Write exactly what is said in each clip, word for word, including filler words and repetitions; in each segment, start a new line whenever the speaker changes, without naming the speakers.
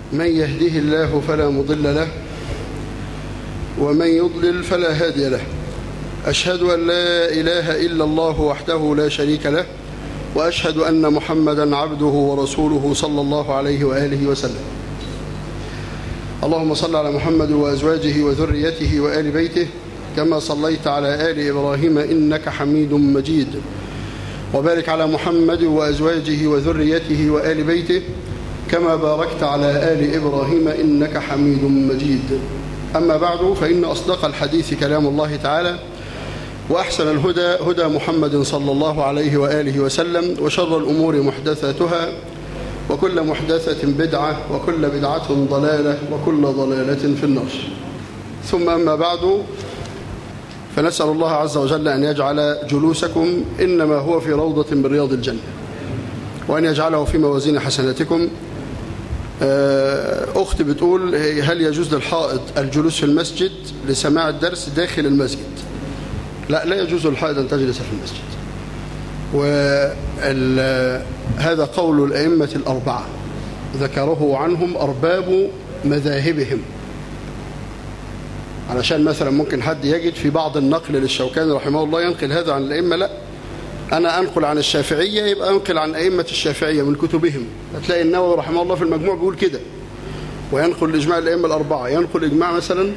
من يهده الله فلا مضل له ومن يضلل فلا هادي له. أشهد أن لا إله إلا الله وحده لا شريك له، وأشهد أن محمدا عبده ورسوله صلى الله عليه وآله وسلم. اللهم صل على محمد وأزواجه وذريته وآل بيته كما صليت على آل إبراهيم إنك حميد مجيد، وبارك على محمد وأزواجه وذريته وآل بيته كما باركت على آل إبراهيم إنك حميد مجيد. أما بعد، فإن أصدق الحديث كلام الله تعالى، وأحسن الهدى هدى محمد صلى الله عليه وآله وسلم، وشر الأمور محدثاتها، وكل محدثة بدعة، وكل بدعة ضلالة، وكل ضلالة في النار. ثم أما بعد، فنسأل الله عز وجل أن يجعل جلوسكم إنما هو في روضة من رياض الجنة، وأن يجعله في موازين حسناتكم. أختي بتقول: هل يجوز للحائض الجلوس في المسجد لسماع الدرس داخل المسجد؟ لا، لا يجوز للحائض أن تجلس في المسجد. وهذا قول الأئمة الأربعة ذكره عنهم أرباب مذاهبهم، علشان مثلا ممكن حد يجد في بعض النقل للشوكاني رحمه الله ينقل هذا عن الأئمة. لا، أنا أنقل عن الشافعية يبقى أنقل عن أئمة الشافعية من كتبهم. هتلاقي النووي رحمه الله في المجموع بيقول كده، وينقل إجماع الأئمة الأربعة، ينقل إجماع مثلا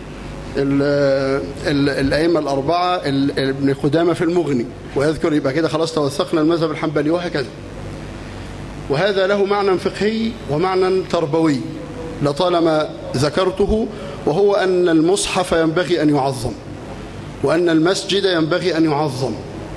الأئمة الأربعة ابن قدامة في المغني، ويذكر، يبقى كده خلاص توثقنا المذهب الحنبلي، وهكذا. وهذا له معنى فقهي ومعنى تربوي لطالما ذكرته، وهو أن المصحف ينبغي أن يعظم، وأن المسجد ينبغي أن يعظم.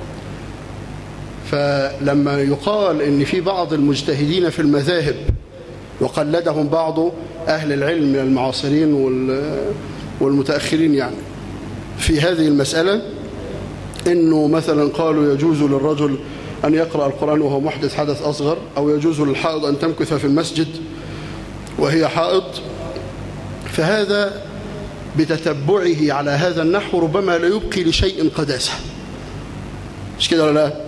فلما يقال إن في بعض المجتهدين في المذاهب وقلدهم بعض أهل العلم من المعاصرين والمتأخرين يعني في هذه المسألة، إنه مثلا قالوا يجوز للرجل أن يقرأ القرآن وهو محدث حدث أصغر، أو يجوز للحائض أن تمكث في المسجد وهي حائض، فهذا بتتبعه على هذا النحو ربما لا يبقي لشيء قداسة. مش كده ولا لا؟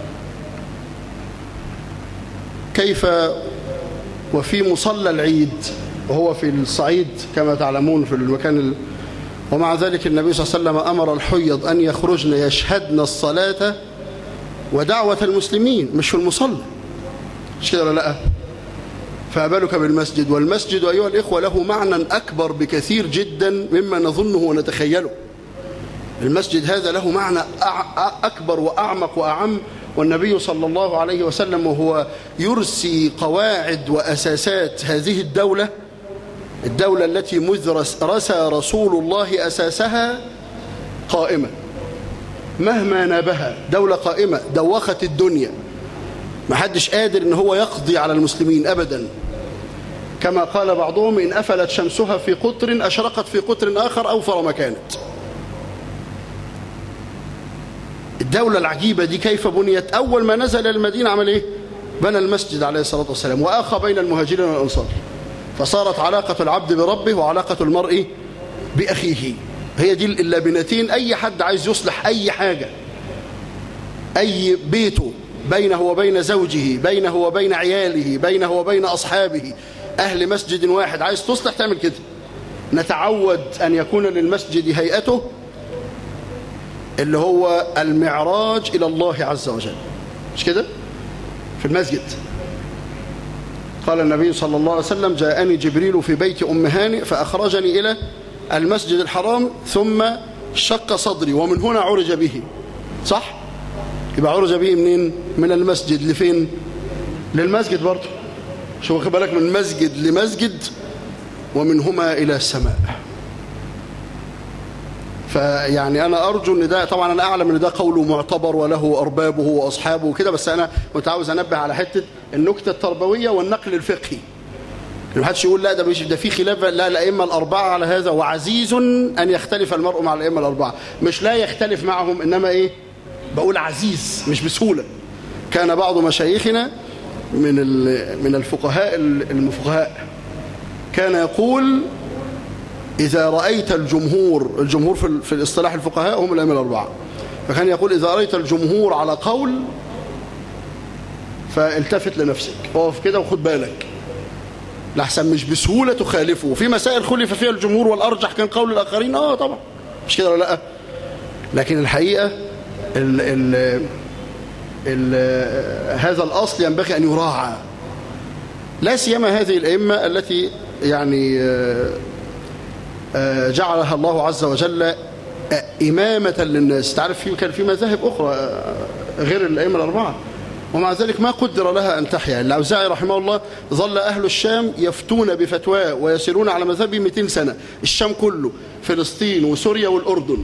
كيف وفي مصلى العيد وهو في الصعيد كما تعلمون في المكان ال... ومع ذلك النبي صلى الله عليه وسلم أمر الحيض أن يخرجن يشهدن الصلاة ودعوة المسلمين، مش في المصلى. مش كده ولا لا؟ فأبالك بالمسجد. والمسجد أيها الإخوة له معنى أكبر بكثير جدا مما نظنه ونتخيله. المسجد هذا له معنى أكبر وأعمق وأعم. والنبي صلى الله عليه وسلم وهو يرسي قواعد وأساسات هذه الدولة، الدولة التي مذ رسى رسول الله أساسها قائمة مهما نابها، دولة قائمة دوخت الدنيا، ما حدش قادر إن هو يقضي على المسلمين أبدا. كما قال بعضهم: إن أفلت شمسها في قطر أشرقت في قطر آخر أوفر ما كانت. الدولة العجيبة دي كيف بنيت؟ أول ما نزل المدينة عمل إيه؟ بنى المسجد عليه الصلاة والسلام، وآخى بين المهاجرين والأنصار، فصارت علاقة العبد بربه وعلاقة المرء بأخيه. هي دي اللبنتين. أي حد عايز يصلح أي حاجة، أي بيته، بينه وبين زوجه، بينه وبين عياله، بينه وبين أصحابه، أهل مسجد واحد، عايز تصلح تعمل كده. نتعود أن يكون للمسجد هيئته اللي هو المعراج إلى الله عز وجل. مش كده؟ في المسجد قال النبي صلى الله عليه وسلم: جاءني جبريل في بيت أم هانئ فأخرجني إلى المسجد الحرام ثم شق صدري ومن هنا عرج به. صح؟ يبقى عرج به منين؟ من المسجد لفين؟ للمسجد برضه. شو واخد بالك؟ من مسجد لمسجد ومنهما إلى السماء. فيعني أنا أرجو أن ده، طبعا أنا أعلم أن ده قوله معتبر وله أربابه وأصحابه وكده، بس أنا متعاوز أنبه على حتة النكتة التربوية والنقل الفقهي. ما حدش يقول لا ده مش ده في خلاف، لا، الأئمة الأربعة على هذا، وعزيز أن يختلف المرء مع الأئمة الأربعة. مش لا يختلف معهم، إنما إيه؟ بقول عزيز مش بسهولة. كان بعض مشايخنا من من الفقهاء المفقهاء كان يقول: إذا رأيت الجمهور، الجمهور في, في الاصطلاح الفقهاء هم الأئمة الأربعة، فكان يقول: إذا رأيت الجمهور على قول فالتفت لنفسك، اقف كده وخد بالك، لحسن مش بسهولة تخالفه. وفي مسائل خلف فيها الجمهور والأرجح كان قول الآخرين آه طبعا مش كده ولا لا. لكن الحقيقة ال ال ال هذا الأصل ينبغي أن يراعى، لا سيما هذه الأئمة التي يعني جعلها الله عز وجل إمامة للناس. تعرف في كان في مذاهب أخرى غير الأئمة الأربعة ومع ذلك ما قدر لها أن تحيا. الأوزاعي رحمه الله ظل أهل الشام يفتون بفتواه ويسيرون على مذهبه مئتين سنة. الشام كله، فلسطين وسوريا والأردن،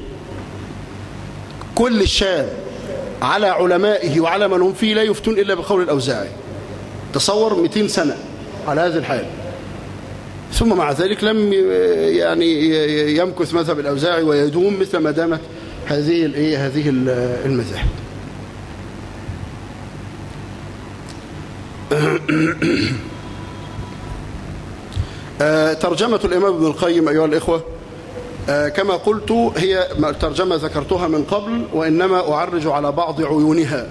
كل الشام على علمائه وعلى من هم فيه لا يفتون إلا بقول الأوزاعي. تصور مئتين سنة على هذه الحال، ثم مع ذلك لم يعني يمكث مذهب الأوزاعي ويدوم مثل ما دامت هذه الايه هذه المذاهب. ترجمة الإمام ابن القيم أيها الإخوة كما قلت هي ترجمة ذكرتها من قبل وإنما أعرج على بعض عيونها.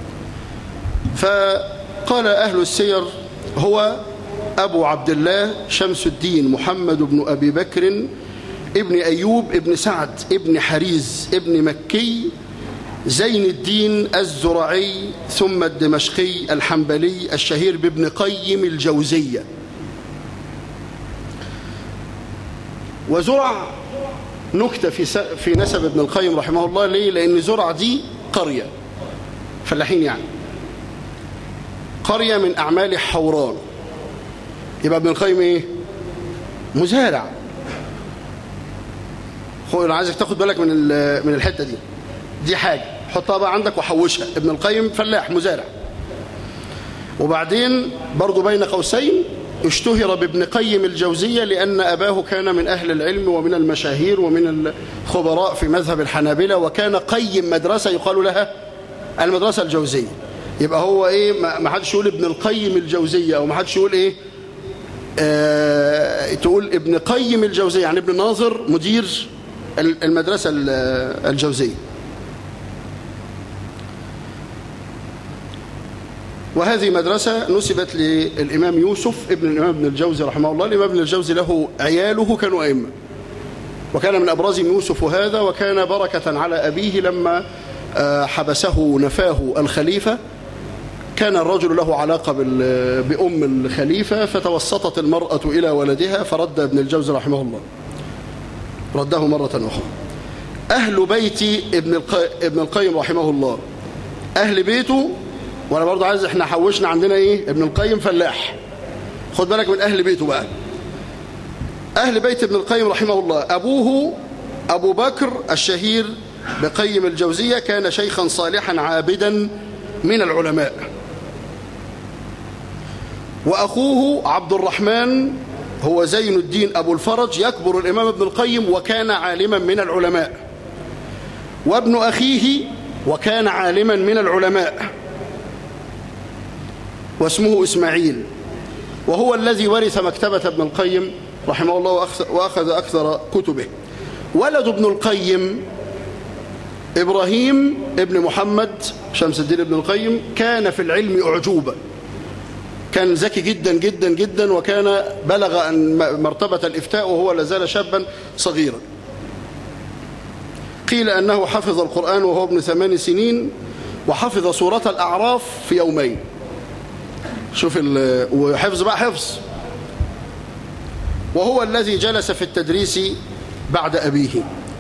فقال أهل السير هو أبو عبد الله شمس الدين محمد بن أبي بكر ابن أيوب ابن سعد ابن حريز ابن مكي زين الدين الزرعي ثم الدمشقي الحنبلي الشهير بابن قيم الجوزية. وزرع نكتة في في نسب ابن القيم رحمه الله. ليه؟ لأن زرع دي قرية فلاحين، يعني قرية من أعمال حوران. يبقى ابن القيم ايه؟ مزارع. انا عايزك تاخد بالك من من الحته دي دي حاجه حطها بقى عندك وحوشها. ابن القيم فلاح مزارع. وبعدين برضو بين قوسين اشتهر بابن قيم الجوزية لأن أباه كان من أهل العلم ومن المشاهير ومن الخبراء في مذهب الحنابلة، وكان قيم مدرسة يقال لها المدرسة الجوزية. يبقى هو ايه؟ ما حدش يقول ابن القيم الجوزية او ما حدش يقول ايه آه تقول ابن قيم الجوزية، يعني ابن ناظر مدير المدرسة الجوزية. وهذه مدرسة نسبت للإمام يوسف ابن الإمام ابن الجوزي رحمه الله. الإمام ابن الجوزي له عياله كانوا أئمة، وكان من أبرزهم يوسف هذا، وكان بركة على أبيه لما حبسه نفاه الخليفة. كان الرجل له علاقة بأم الخليفة فتوسطت المرأة إلى ولدها فرد ابن الجوزي رحمه الله، رده مرة أخرى. أهل بيت ابن ابن القيم رحمه الله، أهل بيته، وأنا برضو عايز احنا حوشنا عندنا إيه؟ ابن القيم فلاح، خد بالك من أهل بيته بقى. أهل بيت ابن القيم رحمه الله، أبوه أبو بكر الشهير بقيم الجوزية كان شيخا صالحا عابدا من العلماء، وأخوه عبد الرحمن هو زين الدين أبو الفرج يكبر الإمام ابن القيم وكان عالما من العلماء، وابن أخيه وكان عالما من العلماء واسمه إسماعيل، وهو الذي ورث مكتبة ابن القيم رحمه الله وأخذ أكثر كتبه. ولد ابن القيم إبراهيم ابن محمد شمس الدين ابن القيم كان في العلم أعجوبة، كان ذكي جدا جدا جدا، وكان بلغ أن مرتبة الإفتاء وهو لازال شابا صغيرا. قيل أنه حفظ القرآن وهو ابن ثمان سنين، وحفظ سورة الأعراف في يومين. شوف وحفظ بقى حفظ. وهو الذي جلس في التدريس بعد أبيه.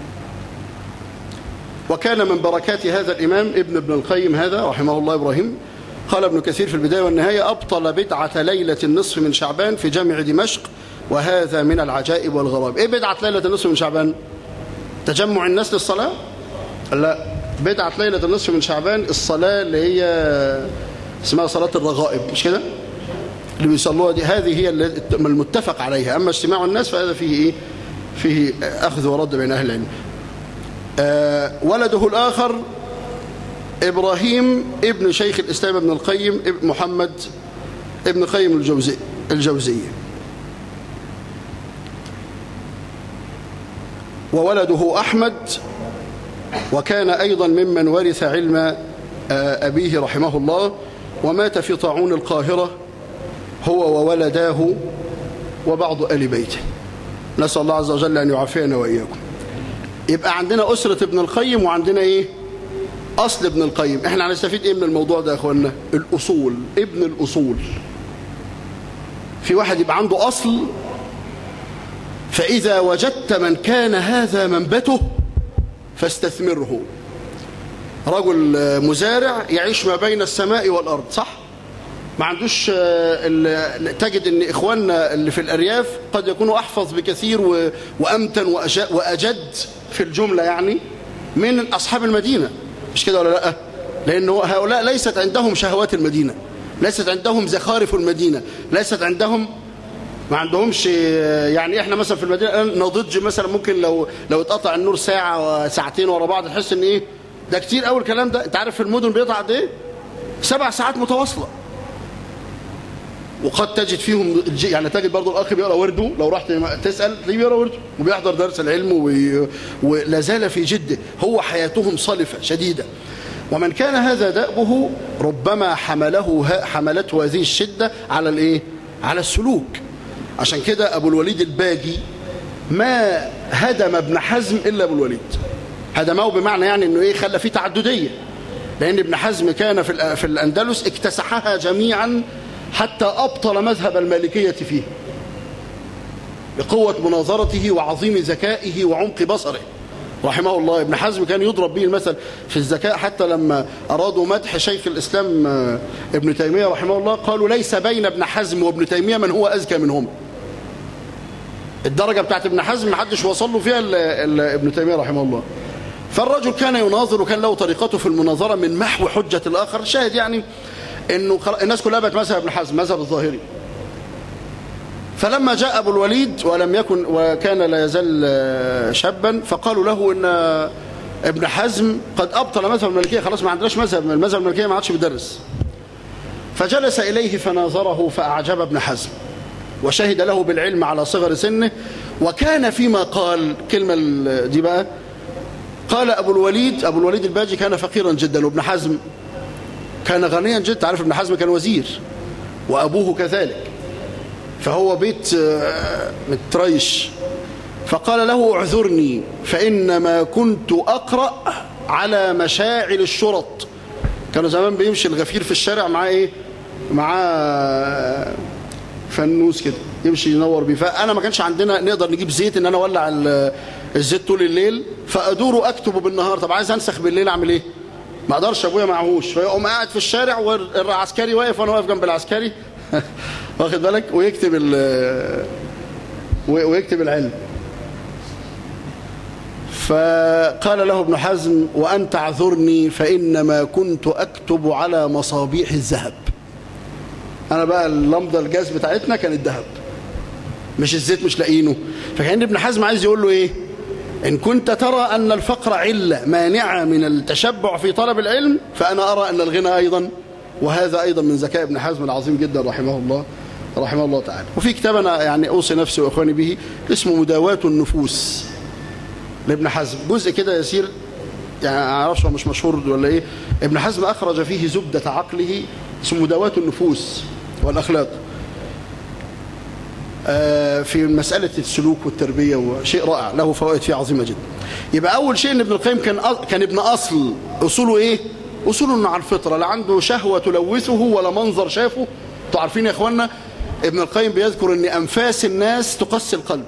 وكان من بركات هذا الإمام ابن ابن القيم هذا رحمه الله إبراهيم، قال ابن كثير في البداية والنهاية: أبطل بدعة ليلة النصف من شعبان في جامع دمشق، وهذا من العجائب والغرائب. إيه بدعة ليلة النصف من شعبان؟ تجمع الناس للصلاة؟ لا، بدعة ليلة النصف من شعبان الصلاة اللي هي اسمها صلاة الرغائب، مش كده؟ اللي بيصلوها دي، هذه هي المتفق عليها. أما اجتماع الناس فهذا فيه إيه؟ فيه أخذ ورد بين أهل العلم. آه ولده الآخر إبراهيم ابن شيخ الإسلام ابن القيم ابن محمد ابن قيم الجوزي الجوزية. وولده أحمد، وكان أيضا ممن ورث علم أبيه رحمه الله، ومات في طاعون القاهرة هو وولداه وبعض آل بيته. نسأل الله عز وجل أن يعافينا وإياكم. يبقى عندنا أسرة ابن القيم وعندنا إيه؟ أصل ابن القيم. إحنا هنستفيد إيه من الموضوع ده يا أخوانا؟ الأصول، ابن الأصول. في واحد يبقى عنده أصل، فإذا وجدت من كان هذا منبته فاستثمره. رجل مزارع يعيش ما بين السماء والأرض، صح؟ ما عندوش، تجد ان اخواننا اللي في الارياف قد يكونوا احفظ بكثير وامتن واجد في الجمله يعني من اصحاب المدينه، مش كده ولا لا؟ لان هؤلاء ليست عندهم شهوات المدينه، ليست عندهم زخارف المدينه، ليست عندهم، ما عندهمش يعني. احنا مثلا في المدينه نضج مثلا، ممكن لو لو اتقطع النور ساعه وساعتين ورا بعض تحس ان ايه ده كتير قوي الكلام ده. انت عارف في المدن بيقطع قد ايه؟ سبع ساعات متواصله. وقد تجد فيهم يعني تجد برضو الأخ بيقرأ ورده، لو رحت تسأل تلاقيه بيقرأ ورده وبيحضر درس العلم وي... ولا زال في جده. هو حياتهم صلفة شديدة. ومن كان هذا دأبه ربما حمله حملته هذه الشدة على الإيه؟ على السلوك. عشان كده أبو الوليد الباجي ما هدم ابن حزم إلا أبو الوليد. هدمه بمعنى يعني إنه إيه؟ خلى فيه تعددية، لأن ابن حزم كان في في الأندلس اكتسحها جميعا حتى أبطل مذهب المالكية فيه بقوة مناظرته وعظيم ذكائه وعمق بصره رحمه الله. ابن حزم كان يضرب به المثل في الذكاء، حتى لما أرادوا مدح شيخ الإسلام ابن تيمية رحمه الله قالوا ليس بين ابن حزم وابن تيمية من هو أذكى منهم. الدرجة بتاعت ابن حزم محدش وصل له فيها إلا ابن تيمية رحمه الله. فالرجل كان يناظر وكان له طريقته في المناظرة من محو حجة الآخر. شاهد يعني انه الناس كلها بقت مذهب ابن حزم، مذهب الظاهري. فلما جاء ابو الوليد ولم يكن وكان لا يزال شابا، فقالوا له ان ابن حزم قد ابطل مذهب المالكيه، خلاص ما عندناش مذهب، المذهب المالكيه ما عادش بيدرس. فجلس اليه فناظره فاعجب ابن حزم وشهد له بالعلم على صغر سنه. وكان فيما قال كلمه دي بقى، قال ابو الوليد ابو الوليد الباجي كان فقيرا جدا، وابن حزم كان غنيا جدا. عارف ابن حزم كان وزير وأبوه كذلك، فهو بيت متريش. فقال له اعذرني فإنما كنت أقرأ على مشاعل الشرط. كانوا زمان بيمشي الغفير في الشارع معاه ايه؟ معاه فنوس كده يمشي ينور بيه. فأنا ما كانش عندنا نقدر نجيب زيت ان انا اولع الزيت طول الليل، فأدور أكتب بالنهار. طب عايز أنسخ بالليل أعمل ايه؟ ما اقدرش، ابويا معهوش. فيقوم قاعد في الشارع والعسكري واقف وانا واقف جنب العسكري واخد بالك، ويكتب ال ويكتب العلم. فقال له ابن حزم وأنت اعذرني فإنما كنت أكتب على مصابيح الذهب. أنا بقى اللمضة الجاز بتاعتنا كان الذهب مش الزيت، مش لاقينه. فكان ابن حزم عايز يقول له ايه؟ إن كنت ترى أن الفقر علة مانعة من التشبع في طلب العلم، فأنا أرى أن الغنى أيضا، وهذا أيضا من ذكاء ابن حزم العظيم جدا رحمه الله رحمه الله تعالى. وفي كتاب أنا يعني أوصي نفسي وإخواني به اسمه مداواة النفوس لابن حزم، جزء كده يسير يعني أعرفش هو مش مشهور ولا إيه. ابن حزم أخرج فيه زبدة عقله، اسمه مداواة النفوس والأخلاق في مسألة السلوك والتربية، وشيء رائع له فوائد فيه عظيمة جدا. يبقى أول شيء إن ابن القيم كان كان ابن أصل. أصوله إيه؟ أصوله إنه على الفطرة، لا عنده شهوة تلوثه ولا منظر شافه. أنتوا عارفين يا إخوانا ابن القيم بيذكر إن أنفاس الناس تقسي القلب.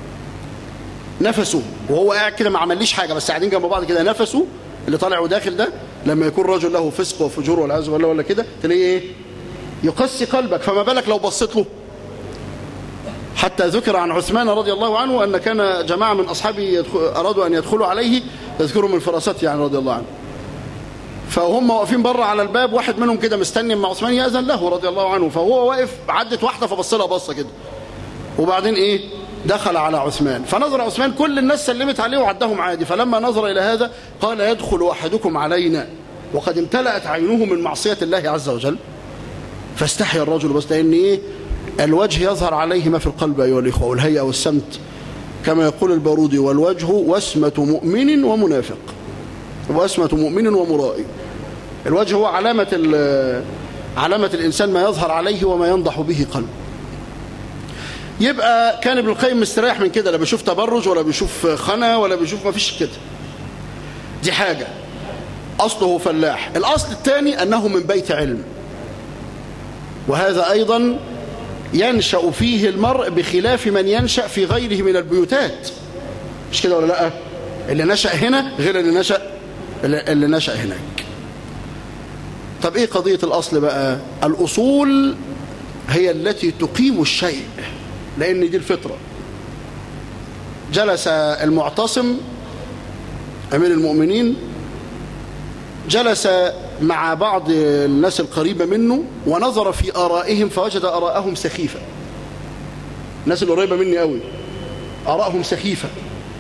نفسه وهو قاعد كده ما عمليش حاجة، بس قاعدين جنب بعض كده، نفسه اللي طالع وداخل ده لما يكون رجل له فسق وفجور والعياذ بالله ولا كده تلاقيه إيه؟ يقسي قلبك. فما بالك لو بصيت له. حتى ذكر عن عثمان رضي الله عنه أن كان جماعة من أصحابه أرادوا أن يدخلوا عليه، يذكروا من فراسته يعني رضي الله عنه. فهم واقفين بره على الباب، واحد منهم كده مستني مع عثمان يأذن له رضي الله عنه، فهو واقف عدت واحدة فبص لها بصة كده، وبعدين إيه دخل على عثمان. فنظر عثمان كل الناس سلمت عليه وعدهم عادي. فلما نظر إلى هذا قال يدخل أحدكم علينا وقد امتلأت عينه من معصية الله عز وجل. فاستحيا الرجل، بس لأن إيه الوجه يظهر عليه ما في القلب أيها الإخوة، والهيئة والسمت كما يقول البارودي، والوجه وسمة مؤمن ومنافق، وسمة مؤمن ومرائي. الوجه هو علامة علامة الإنسان، ما يظهر عليه وما ينضح به قلبه. يبقى كان ابن القيم مستريح من كده، لا بيشوف تبرج ولا بيشوف خنا ولا بيشوف، ما فيش كده. دي حاجة أصله فلاح. الأصل الثاني أنه من بيت علم، وهذا أيضا ينشأ فيه المرء بخلاف من ينشأ في غيره من البيوتات، مش كده ولا لا؟ اللي نشأ هنا غير اللي نشأ اللي نشأ هناك. طب ايه قضية الأصل بقى؟ الأصول هي التي تقيم الشيء، لأن دي الفطرة. جلس المعتصم أمير المؤمنين، جلس مع بعض الناس القريبة منه ونظر في آرائهم فوجد آراءهم سخيفة. الناس القريبة مني قوي آراءهم سخيفة.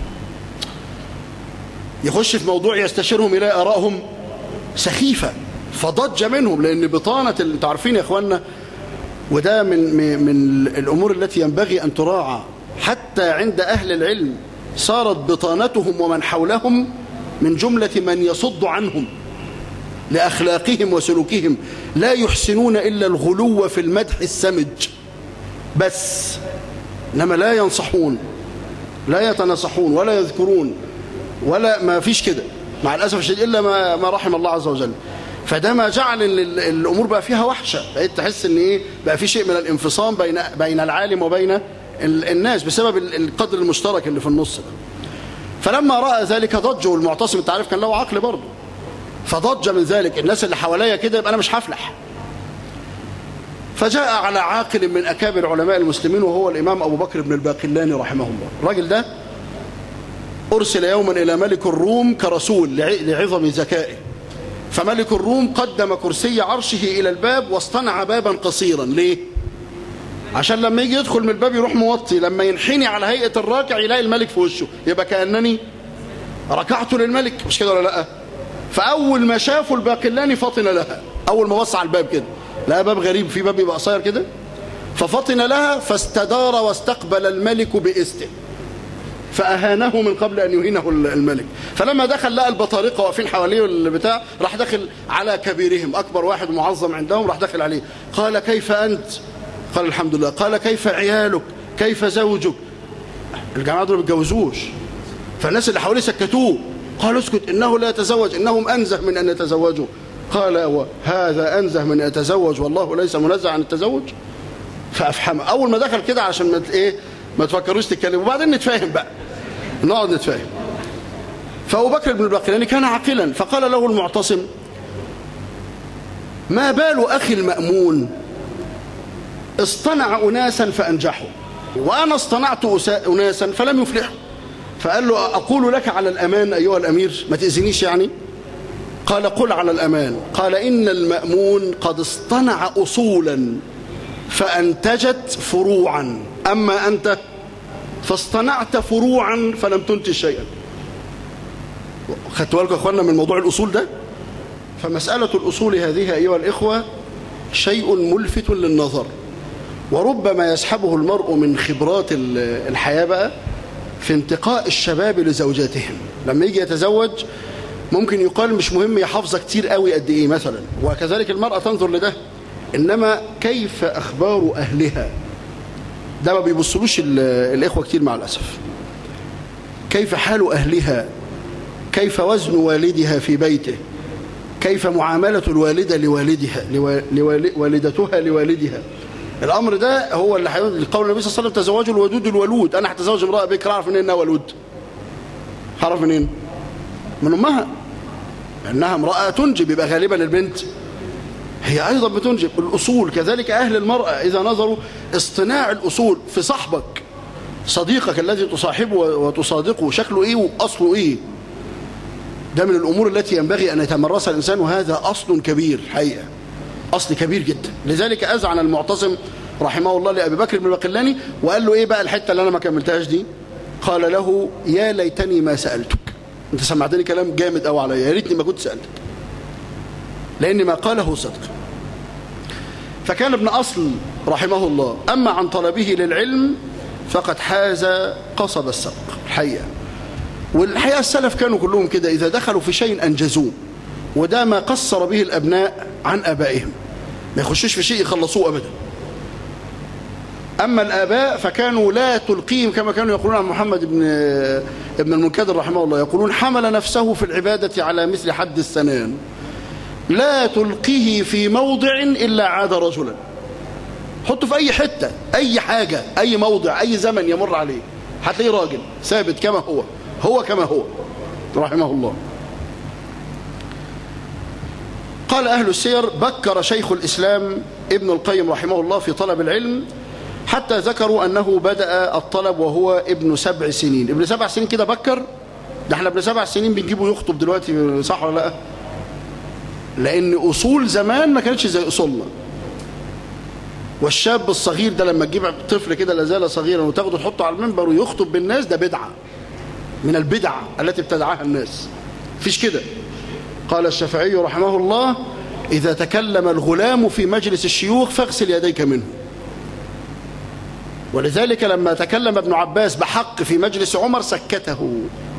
يخش في موضوع يستشيرهم يلاقي آراءهم سخيفة، فضج منهم، لأن بطانة، انتوا عارفين يا اخوانا، وده من من الأمور التي ينبغي أن تراعى حتى عند أهل العلم، صارت بطانتهم ومن حولهم من جملة من يصد عنهم لأخلاقهم وسلوكهم، لا يحسنون إلا الغلو في المدح السمج بس، إنما لا ينصحون، لا يتنصحون ولا يذكرون، ولا ما فيش كده مع الأسف الشديد إلا ما, ما رحم الله عز وجل. فده ما جعل الأمور بقى فيها وحشة، بقيت تحس إن إيه، بقى في شيء من الانفصام بين بين العالم وبين الناس بسبب القدر المشترك اللي في النص ده. فلما رأى ذلك ضج، والمعتصم انت عارف كان له عقل برضه، فضج من ذلك الناس اللي حواليا كده، يبقى أنا مش هفلح. فجاء على عاقل من أكابر علماء المسلمين وهو الإمام أبو بكر بن الباقلاني رحمه الله. الراجل ده أرسل يوما إلى ملك الروم كرسول لعظم ذكائه، فملك الروم قدم كرسي عرشه إلى الباب واصطنع بابا قصيرا. ليه؟ عشان لما يجي يدخل من الباب يروح موطي، لما ينحني على هيئة الراكع يلاقي الملك في وشه، يبقى كأنني ركعت للملك، مش كده ولا لا؟ فأول ما شافوا الباقلاني فطن لها، أول ما بص على الباب كده لقى باب غريب، في باب يبقى قصير كده، ففطن لها فاستدار واستقبل الملك بإسته، فأهانه من قبل أن يهينه الملك. فلما دخل لقى البطارقة واقفين حواليه البتاع، راح دخل على كبيرهم، أكبر واحد معظم عندهم، راح دخل عليه، قال كيف أنت؟ قال الحمد لله. قال كيف عيالك؟ كيف زوجك؟ الجماعة دول ما بيتجوزوش، فالناس اللي حواليه سكتوه، قال اسكت إنه لا يتزوج، إنهم أنزه من أن يتزوجوا. قال هذا أنزه من أن يتزوج والله ليس منزه عن التزوج. فأفحمه أول ما دخل كده عشان ما إيه ما تفكروش تتكلموا، وبعدين نتفاهم بقى، نقعد نتفاهم. فأبو بكر بن الباقلاني كان عاقلا، فقال له المعتصم ما بال أخي المأمون اصطنع أناسا فأنجحوا، وأنا اصطنعت أناسا فلم يفلحوا. فقال له أقول لك على الأمان أيها الأمير، ما تأذنيش يعني؟ قال قل على الأمان. قال إن المأمون قد اصطنع أصولا فأنتجت فروعا، أما أنت فاصطنعت فروعا فلم تنتج شيئا. خدتوا بالكم يا أخوانا من موضوع الأصول ده؟ فمسألة الأصول هذه أيها الإخوة شيء ملفت للنظر، وربما يسحبه المرء من خبرات الحياة بقى في انتقاء الشباب لزوجاتهم. لما يجي يتزوج ممكن يقال مش مهم يحافظ كتير قوي قد إيه مثلا، وكذلك المرأة تنظر لده، إنما كيف أخبار أهلها، ده ما بيبصلوش الإخوة كتير مع الأسف. كيف حال أهلها، كيف وزن والدها في بيته، كيف معاملة الوالدة لوالدها لوالدتها لوالدها. الأمر ده هو اللي هيقول قول النبي صلى الله عليه وسلم تزوجوا الودود الولود. أنا هتزوج امرأة بكر أعرف منين إنها ولود؟ هعرف منين؟ من أمها، لأنها امرأة تنجب، يبقى غالبا البنت هي أيضا بتنجب. الأصول كذلك أهل المرأة إذا نظروا اصطناع الأصول في صاحبك، صديقك الذي تصاحبه وتصادقه، شكله إيه وأصله إيه، ده من الأمور التي ينبغي أن يتمرسها الإنسان، وهذا أصل كبير حقيقة، أصل كبير جدا. لذلك أذعن المعتصم رحمه الله لأبي بكر بن الباقلاني وقال له إيه بقى الحتة اللي أنا ما كملتهاش دي؟ قال له يا ليتني ما سألتك، أنت سمعتني كلام جامد أو عليا، يا ريتني ما كنت سألتك، لأن ما قاله صدق. فكان ابن أصل رحمه الله أما عن طلبه للعلم فقد حاز قصب السبق الحقيقة. والحقيقة السلف كانوا كلهم كده، إذا دخلوا في شيء أنجزوه، وده ما قصر به الأبناء عن آبائهم، ما يخشوش في شيء يخلصوه أبدا. أما الآباء فكانوا لا تلقيهم كما كانوا يقولون عن محمد بن ابن المنكدر رحمه الله، يقولون حمل نفسه في العبادة على مثل حد السنان، لا تلقيه في موضع إلا عاد رجلا. حطه في أي حتة، أي حاجة، أي موضع، أي زمن يمر عليه هتلاقيه راجل ثابت كما هو، هو كما هو رحمه الله. قال أهل السير: بكر شيخ الإسلام ابن القيم رحمه الله في طلب العلم حتى ذكروا أنه بدأ الطلب وهو ابن سبع سنين. ابن سبع سنين كده بكر؟ ده احنا ابن سبع سنين بنجيبه يخطب دلوقتي، صح ولا لا؟ لأن أصول زمان ما كانتش زي أصولنا. والشاب الصغير ده لما تجيب طفل كده لازال صغيرا وتاخده تحطه على المنبر ويخطب بالناس، ده بدعة من البدع التي ابتدعها الناس. فيش كده. قال الشافعي رحمه الله: إذا تكلم الغلام في مجلس الشيوخ فاغسل يديك منه. ولذلك لما تكلم ابن عباس بحق في مجلس عمر سكته.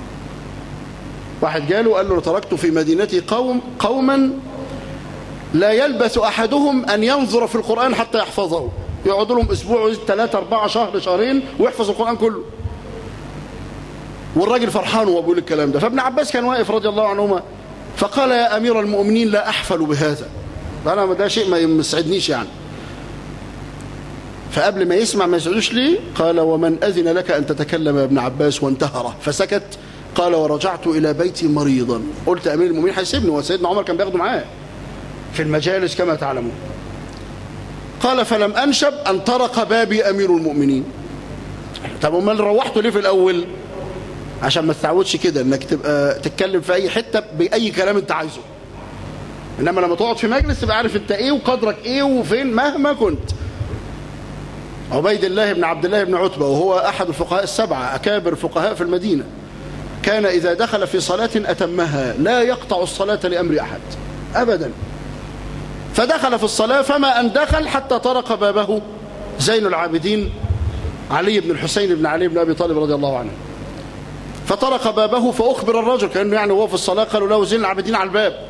واحد جاله قال له: تركت في مدينتي قوم قوما لا يلبث أحدهم أن ينظر في القرآن حتى يحفظه، يقعدوا لهم أسبوع ثلاثة أربعة شهر شهرين ويحفظ القرآن كله. والراجل فرحان وهو بيقول الكلام ده. فابن عباس كان واقف رضي الله عنهما فقال: يا أمير المؤمنين لا أحفل بهذا، أنا ده شيء ما يسعدنيش يعني. فقبل ما يسمع ما يسعدوش ليه؟ قال: ومن أذن لك أن تتكلم يا ابن عباس؟ وانتهره فسكت. قال: ورجعت إلى بيتي مريضا. قلت أمير المؤمنين هيسيبني، وسيدنا عمر كان بياخده معاه في المجالس كما تعلمون. قال: فلم أنشب أن طرق بابي أمير المؤمنين. طب امال روحته ليه في الأول؟ عشان ما تتعودش كده انك تبقى تتكلم في اي حته باي كلام انت عايزه، انما لما تقعد في مجلس تبقى عارف انت ايه وقدرك ايه وفين مهما كنت. عبيد الله بن عبد الله بن عتبة وهو احد الفقهاء السبعه اكابر فقهاء في المدينه، كان اذا دخل في صلاه اتمها، لا يقطع الصلاه لامر احد ابدا. فدخل في الصلاه فما ان دخل حتى طرق بابه زين العابدين علي بن الحسين بن علي بن ابي طالب رضي الله عنه، فطرق بابه فأخبر الرجل كأنه يعني وهو في الصلاة، قالوا له: زين العابدين على الباب.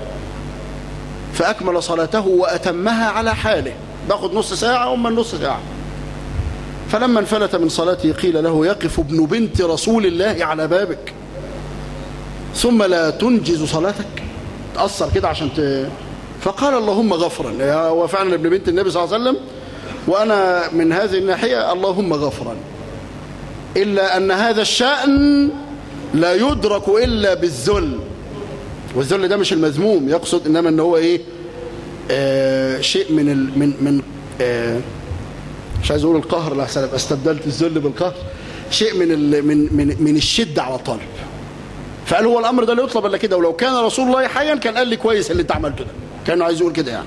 فأكمل صلاته وأتمها على حاله، باخد نص ساعة أما نص ساعة. فلما انفلت من صلاته قيل له: يقف ابن بنت رسول الله على بابك ثم لا تنجز صلاتك، تأثر كده عشان ت... فقال: اللهم غفرا. هو فعلا ابن بنت النبي صلى الله عليه وسلم، وأنا من هذه الناحية اللهم غفرا، إلا أن هذا الشأن لا يدرك إلا بالذل. والذل ده مش المذموم يقصد، إنما أنه هو إيه؟ آه شيء من ال من من آه مش عايز أقول القهر، لا سلام، استبدلت الذل بالقهر. شيء من ال من من من الشدة على الطالب. فقال هو الأمر ده لا يطلب إلا كده، ولو كان رسول الله حيا كان قال لي كويس اللي أنت عملته ده، كانوا عايز يقول كده يعني.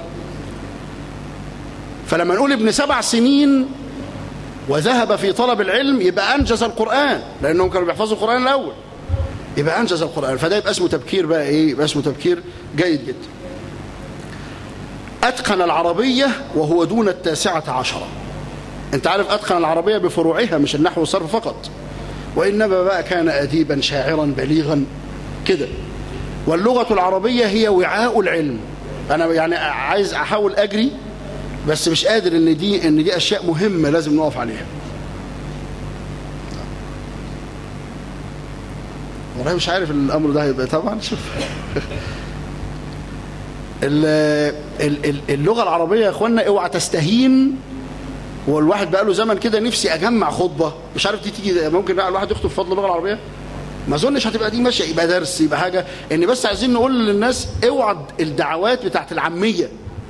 فلما نقول ابن سبع سنين وذهب في طلب العلم يبقى أنجز القرآن، لأنهم كانوا بيحفظوا القرآن الأول، يبقى أنجز القرآن. فده يبقى اسمه تبكير بقى إيه؟ يبقى اسمه تبكير جيد جدا. أتقن العربية وهو دون التاسعة عشرة. أنت عارف أتقن العربية بفروعها مش النحو والصرف فقط، وإنما بقى كان أديبا شاعرا بليغا كده. واللغة العربية هي وعاء العلم. أنا يعني عايز أحاول أجري بس مش قادر، ان دي ان دي اشياء مهمه لازم نقف عليها. والله مش عارف الامر ده هيبقى طبعا. شوف اللغه العربيه يا اخوانا اوعى تستهين. والواحد بقى له زمن كده نفسي اجمع خطبه، مش عارف دي تيجي، ممكن بقى الواحد يخطب بفضل اللغه العربيه؟ ما اظنش هتبقى دي ماشيه، يبقى درس يبقى حاجه. ان بس عايزين نقول للناس اوعى الدعوات بتاعت العاميه،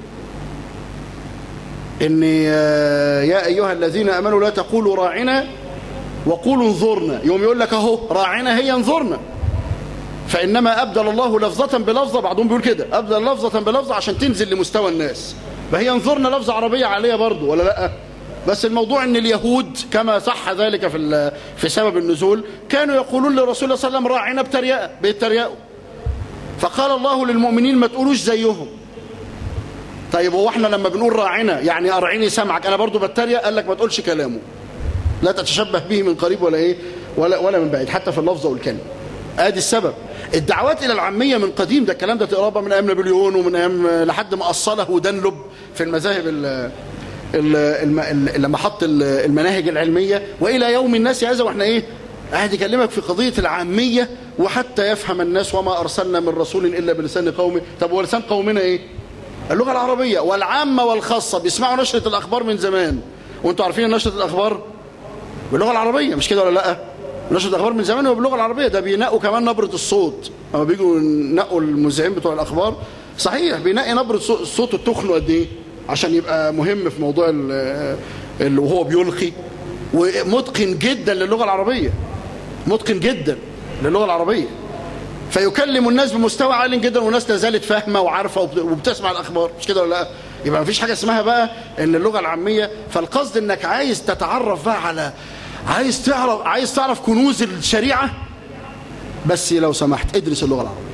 إن يا أيها الذين أمنوا لا تقولوا راعنا وقولوا انظرنا. يوم يقول لك أهو راعنا هي انظرنا، فإنما أبدل الله لفظة بلفظة. بعضهم بيقول كده أبدل لفظة بلفظة عشان تنزل لمستوى الناس. فهي انظرنا لفظة عربية عالية برضو ولا لأ؟ بس الموضوع إن اليهود كما صح ذلك في في سبب النزول كانوا يقولون للرسول صلى الله عليه وسلم راعنا بتريقة، بيتريقوا. فقال الله للمؤمنين ما تقولوش زيهم. طيب هو احنا لما بنقول راعنا يعني ارعيني سمعك، انا برضو بتريق؟ قال لك ما تقولش كلامه، لا تتشبه به من قريب ولا ايه ولا ولا من بعيد، حتى في اللفظه والكلمه. ادي السبب. الدعوات الى العاميه من قديم، ده الكلام ده تقراه من ايام نابليون ومن ايام لحد ما اصله دانلوب في المذاهب لما حط المناهج العلمية وإلى يوم الناس هذا وإحنا إيه قاعد يكلمك في قضية العامية وحتى يفهم الناس وما أرسلنا من رسول إلا بلسان قومه. طب ولسان قومنا إيه؟ اللغة العربية. والعامة والخاصة بيسمعوا نشرة الأخبار من زمان، وانتوا عارفين نشرة الأخبار باللغة العربية مش كده ولا لأ؟ نشرة الأخبار من زمان وباللغة العربية. ده بينقوا كمان نبرة الصوت لما بيجوا ينقوا المذيعين بتوع الأخبار. صحيح بينقي نبرة الصوت التخنه قد إيه عشان يبقى مهم في موضوع اللي وهو بيلقي، ومتقن جدا للغة العربية، متقن جدا للغة العربية، فيكلم الناس بمستوى عالي جدا والناس لا زالت فاهمة وعارفة وبتسمع الأخبار مش كده ولا لا؟ يبقى مفيش حاجة اسمها بقى ان اللغة العامية. فالقصد انك عايز تتعرف بقى على عايز تعرف عايز تعرف كنوز الشريعة، بس لو سمحت ادرس اللغة العربية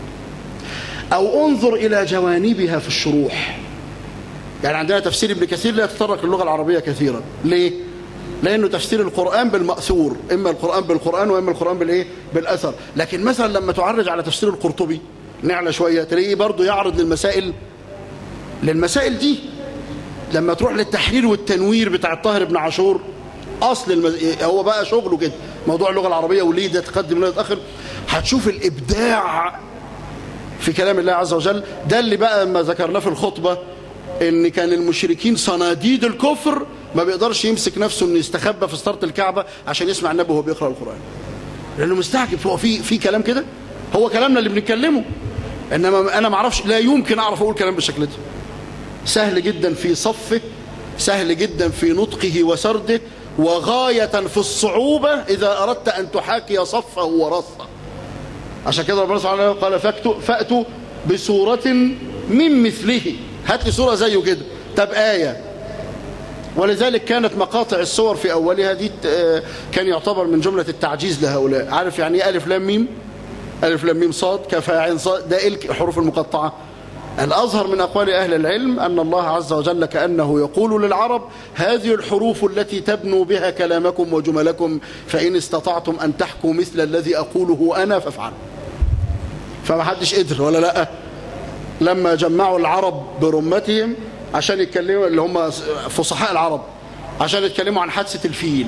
او انظر الى جوانبها في الشروح. يعني عندنا تفسير ابن كثير لا يتطرق للغة العربية كثيرا. ليه؟ لأنه تفسير القرآن بالمأثور، إما القرآن بالقرآن وإما القرآن بالإيه؟ بالأثر. لكن مثلا لما تعرج على تفسير القرطبي نعلى شوية تلاقيه برضه يعرض للمسائل للمسائل دي. لما تروح للتحرير والتنوير بتاع الطاهر بن عاشور أصل المز... هو بقى شغله كده موضوع اللغة العربية وليه ده تقدم وليه تأخر، هتشوف الإبداع في كلام الله عز وجل. ده اللي بقى ما ذكرناه في الخطبة ان كان المشركين صناديد الكفر ما بيقدرش يمسك نفسه انه يستخبى في ستارة الكعبة عشان يسمع النبي وهو بيقرأ القرآن، لانه مستعجب. هو في في كلام كده، هو كلامنا اللي بنتكلمه، انما انا ما اعرفش، لا يمكن اعرف اقول كلام بالشكل ده. سهل جدا في صفه، سهل جدا في نطقه وسرده، وغاية في الصعوبة اذا اردت ان تحاكي صفه ورصه. عشان كده ربنا سبحانه وتعالى قال فأتوا فأتوا بسورة من مثله، هات لي سورة زيه كده. طب آية. ولذلك كانت مقاطع السور في أولها دي كان يعتبر من جملة التعجيز لهؤلاء. عارف يعني ايه ألف لام ميم؟ ألف لام ميم صاد كاف عين صاد، ده الحروف المقطعة. الأظهر من أقوال أهل العلم أن الله عز وجل كأنه يقول للعرب هذه الحروف التي تبنوا بها كلامكم وجملكم، فإن استطعتم أن تحكوا مثل الذي أقوله أنا فافعلوا. فما حدش قدر ولا لأ؟ لما جمعوا العرب برمتهم عشان يتكلموا، اللي هم فصحاء العرب، عشان يتكلموا عن حادثة الفيل،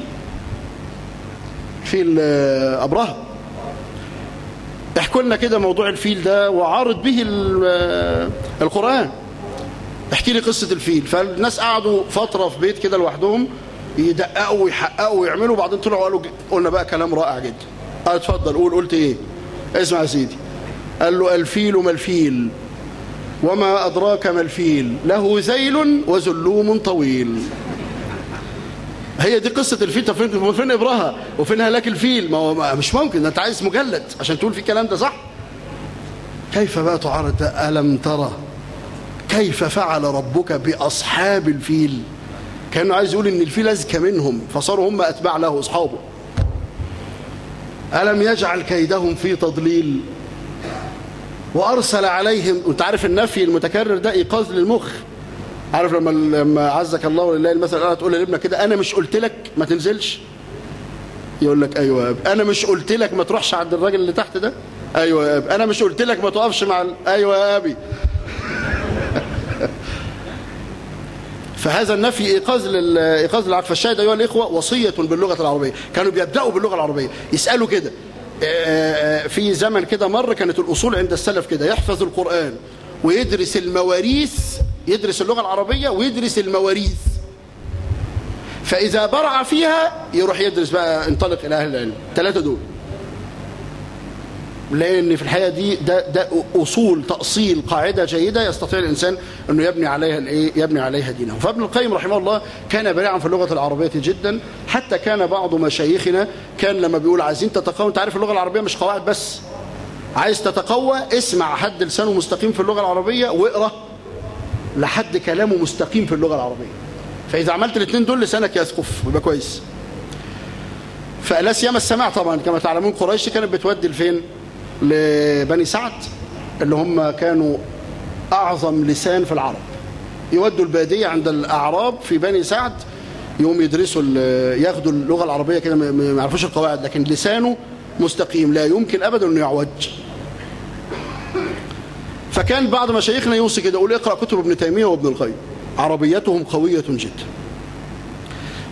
فيل أبرهة. احكوا لنا كده موضوع الفيل ده وعارض به القرآن، احكي لي قصة الفيل. فالناس قعدوا فترة في بيت كده لوحدهم يدققوا ويحققوا ويعملوا، وبعدين طلعوا قالوا قلنا بقى كلام رائع جدا. قال اتفضل قول. قلت ايه؟ اسمع يا سيدي. قال له الفيل ما الفيل وما أدراك ما الفيل، له ذيل وزلوم طويل. هي دي قصة الفيل. طب فين فين إبرهة وفين هلاك الفيل؟ ما هو مش ممكن، أنت عايز مجلد عشان تقول في الكلام ده صح؟ كيف بقى تعارض ده؟ ألم ترى كيف فعل ربك بأصحاب الفيل؟ كأنه عايز يقول إن الفيل أذكى منهم فصاروا هم أتباع له أصحابه. ألم يجعل كيدهم في تضليل وأرسل عليهم. وانت عارف النفي المتكرر ده إيقاظ للمخ. عارف لما لما عزك الله ولله المثل الأعلى تقول لابنك كده أنا مش قلت لك ما تنزلش؟ يقول لك أيوة يا أبي. أنا مش قلت لك ما تروحش عند الراجل اللي تحت ده؟ أيوة يا أبي. أنا مش قلت لك ما تقفش مع ال... أيوة يا أبي. فهذا النفي إيقاظ لل إيقاظ للعقل. فالشاهد أيها الإخوة وصية باللغة العربية. كانوا بيبدأوا باللغة العربية يسألوا كده. في زمن كده مر كانت الأصول عند السلف كده، يحفظ القرآن ويدرس المواريث، يدرس اللغة العربية ويدرس المواريث، فإذا برع فيها يروح يدرس بقى، انطلق إلى أهل العلم. ثلاثة دول، لأن في الحقيقة دي ده, ده أصول تأصيل قاعدة جيدة يستطيع الإنسان أنه يبني عليها الإيه؟ يبني عليها دينه. فابن القيم رحمه الله كان بارعا في اللغة العربية جدا، حتى كان بعض مشايخنا كان لما بيقول عايزين تتقوى، أنت عارف اللغة العربية مش قواعد بس، عايز تتقوى اسمع حد لسانه مستقيم في اللغة العربية واقرأ لحد كلامه مستقيم في اللغة العربية، فإذا عملت الاثنين دول لسانك يثقف ويبقى كويس. فلا سيما السماع طبعا كما تعلمون قريش كانت بتودي لفين؟ لبني سعد اللي هم كانوا أعظم لسان في العرب، يودوا البادية عند الأعراب في بني سعد يوم يدرسوا ياخدوا اللغة العربية كده، ما يعرفوش القواعد لكن لسانه مستقيم لا يمكن أبدا أنه يعوج. فكان بعض مشايخنا يوصي كده يقول اقرأ كتب ابن تيمية وابن القيم عربيتهم قوية جدا.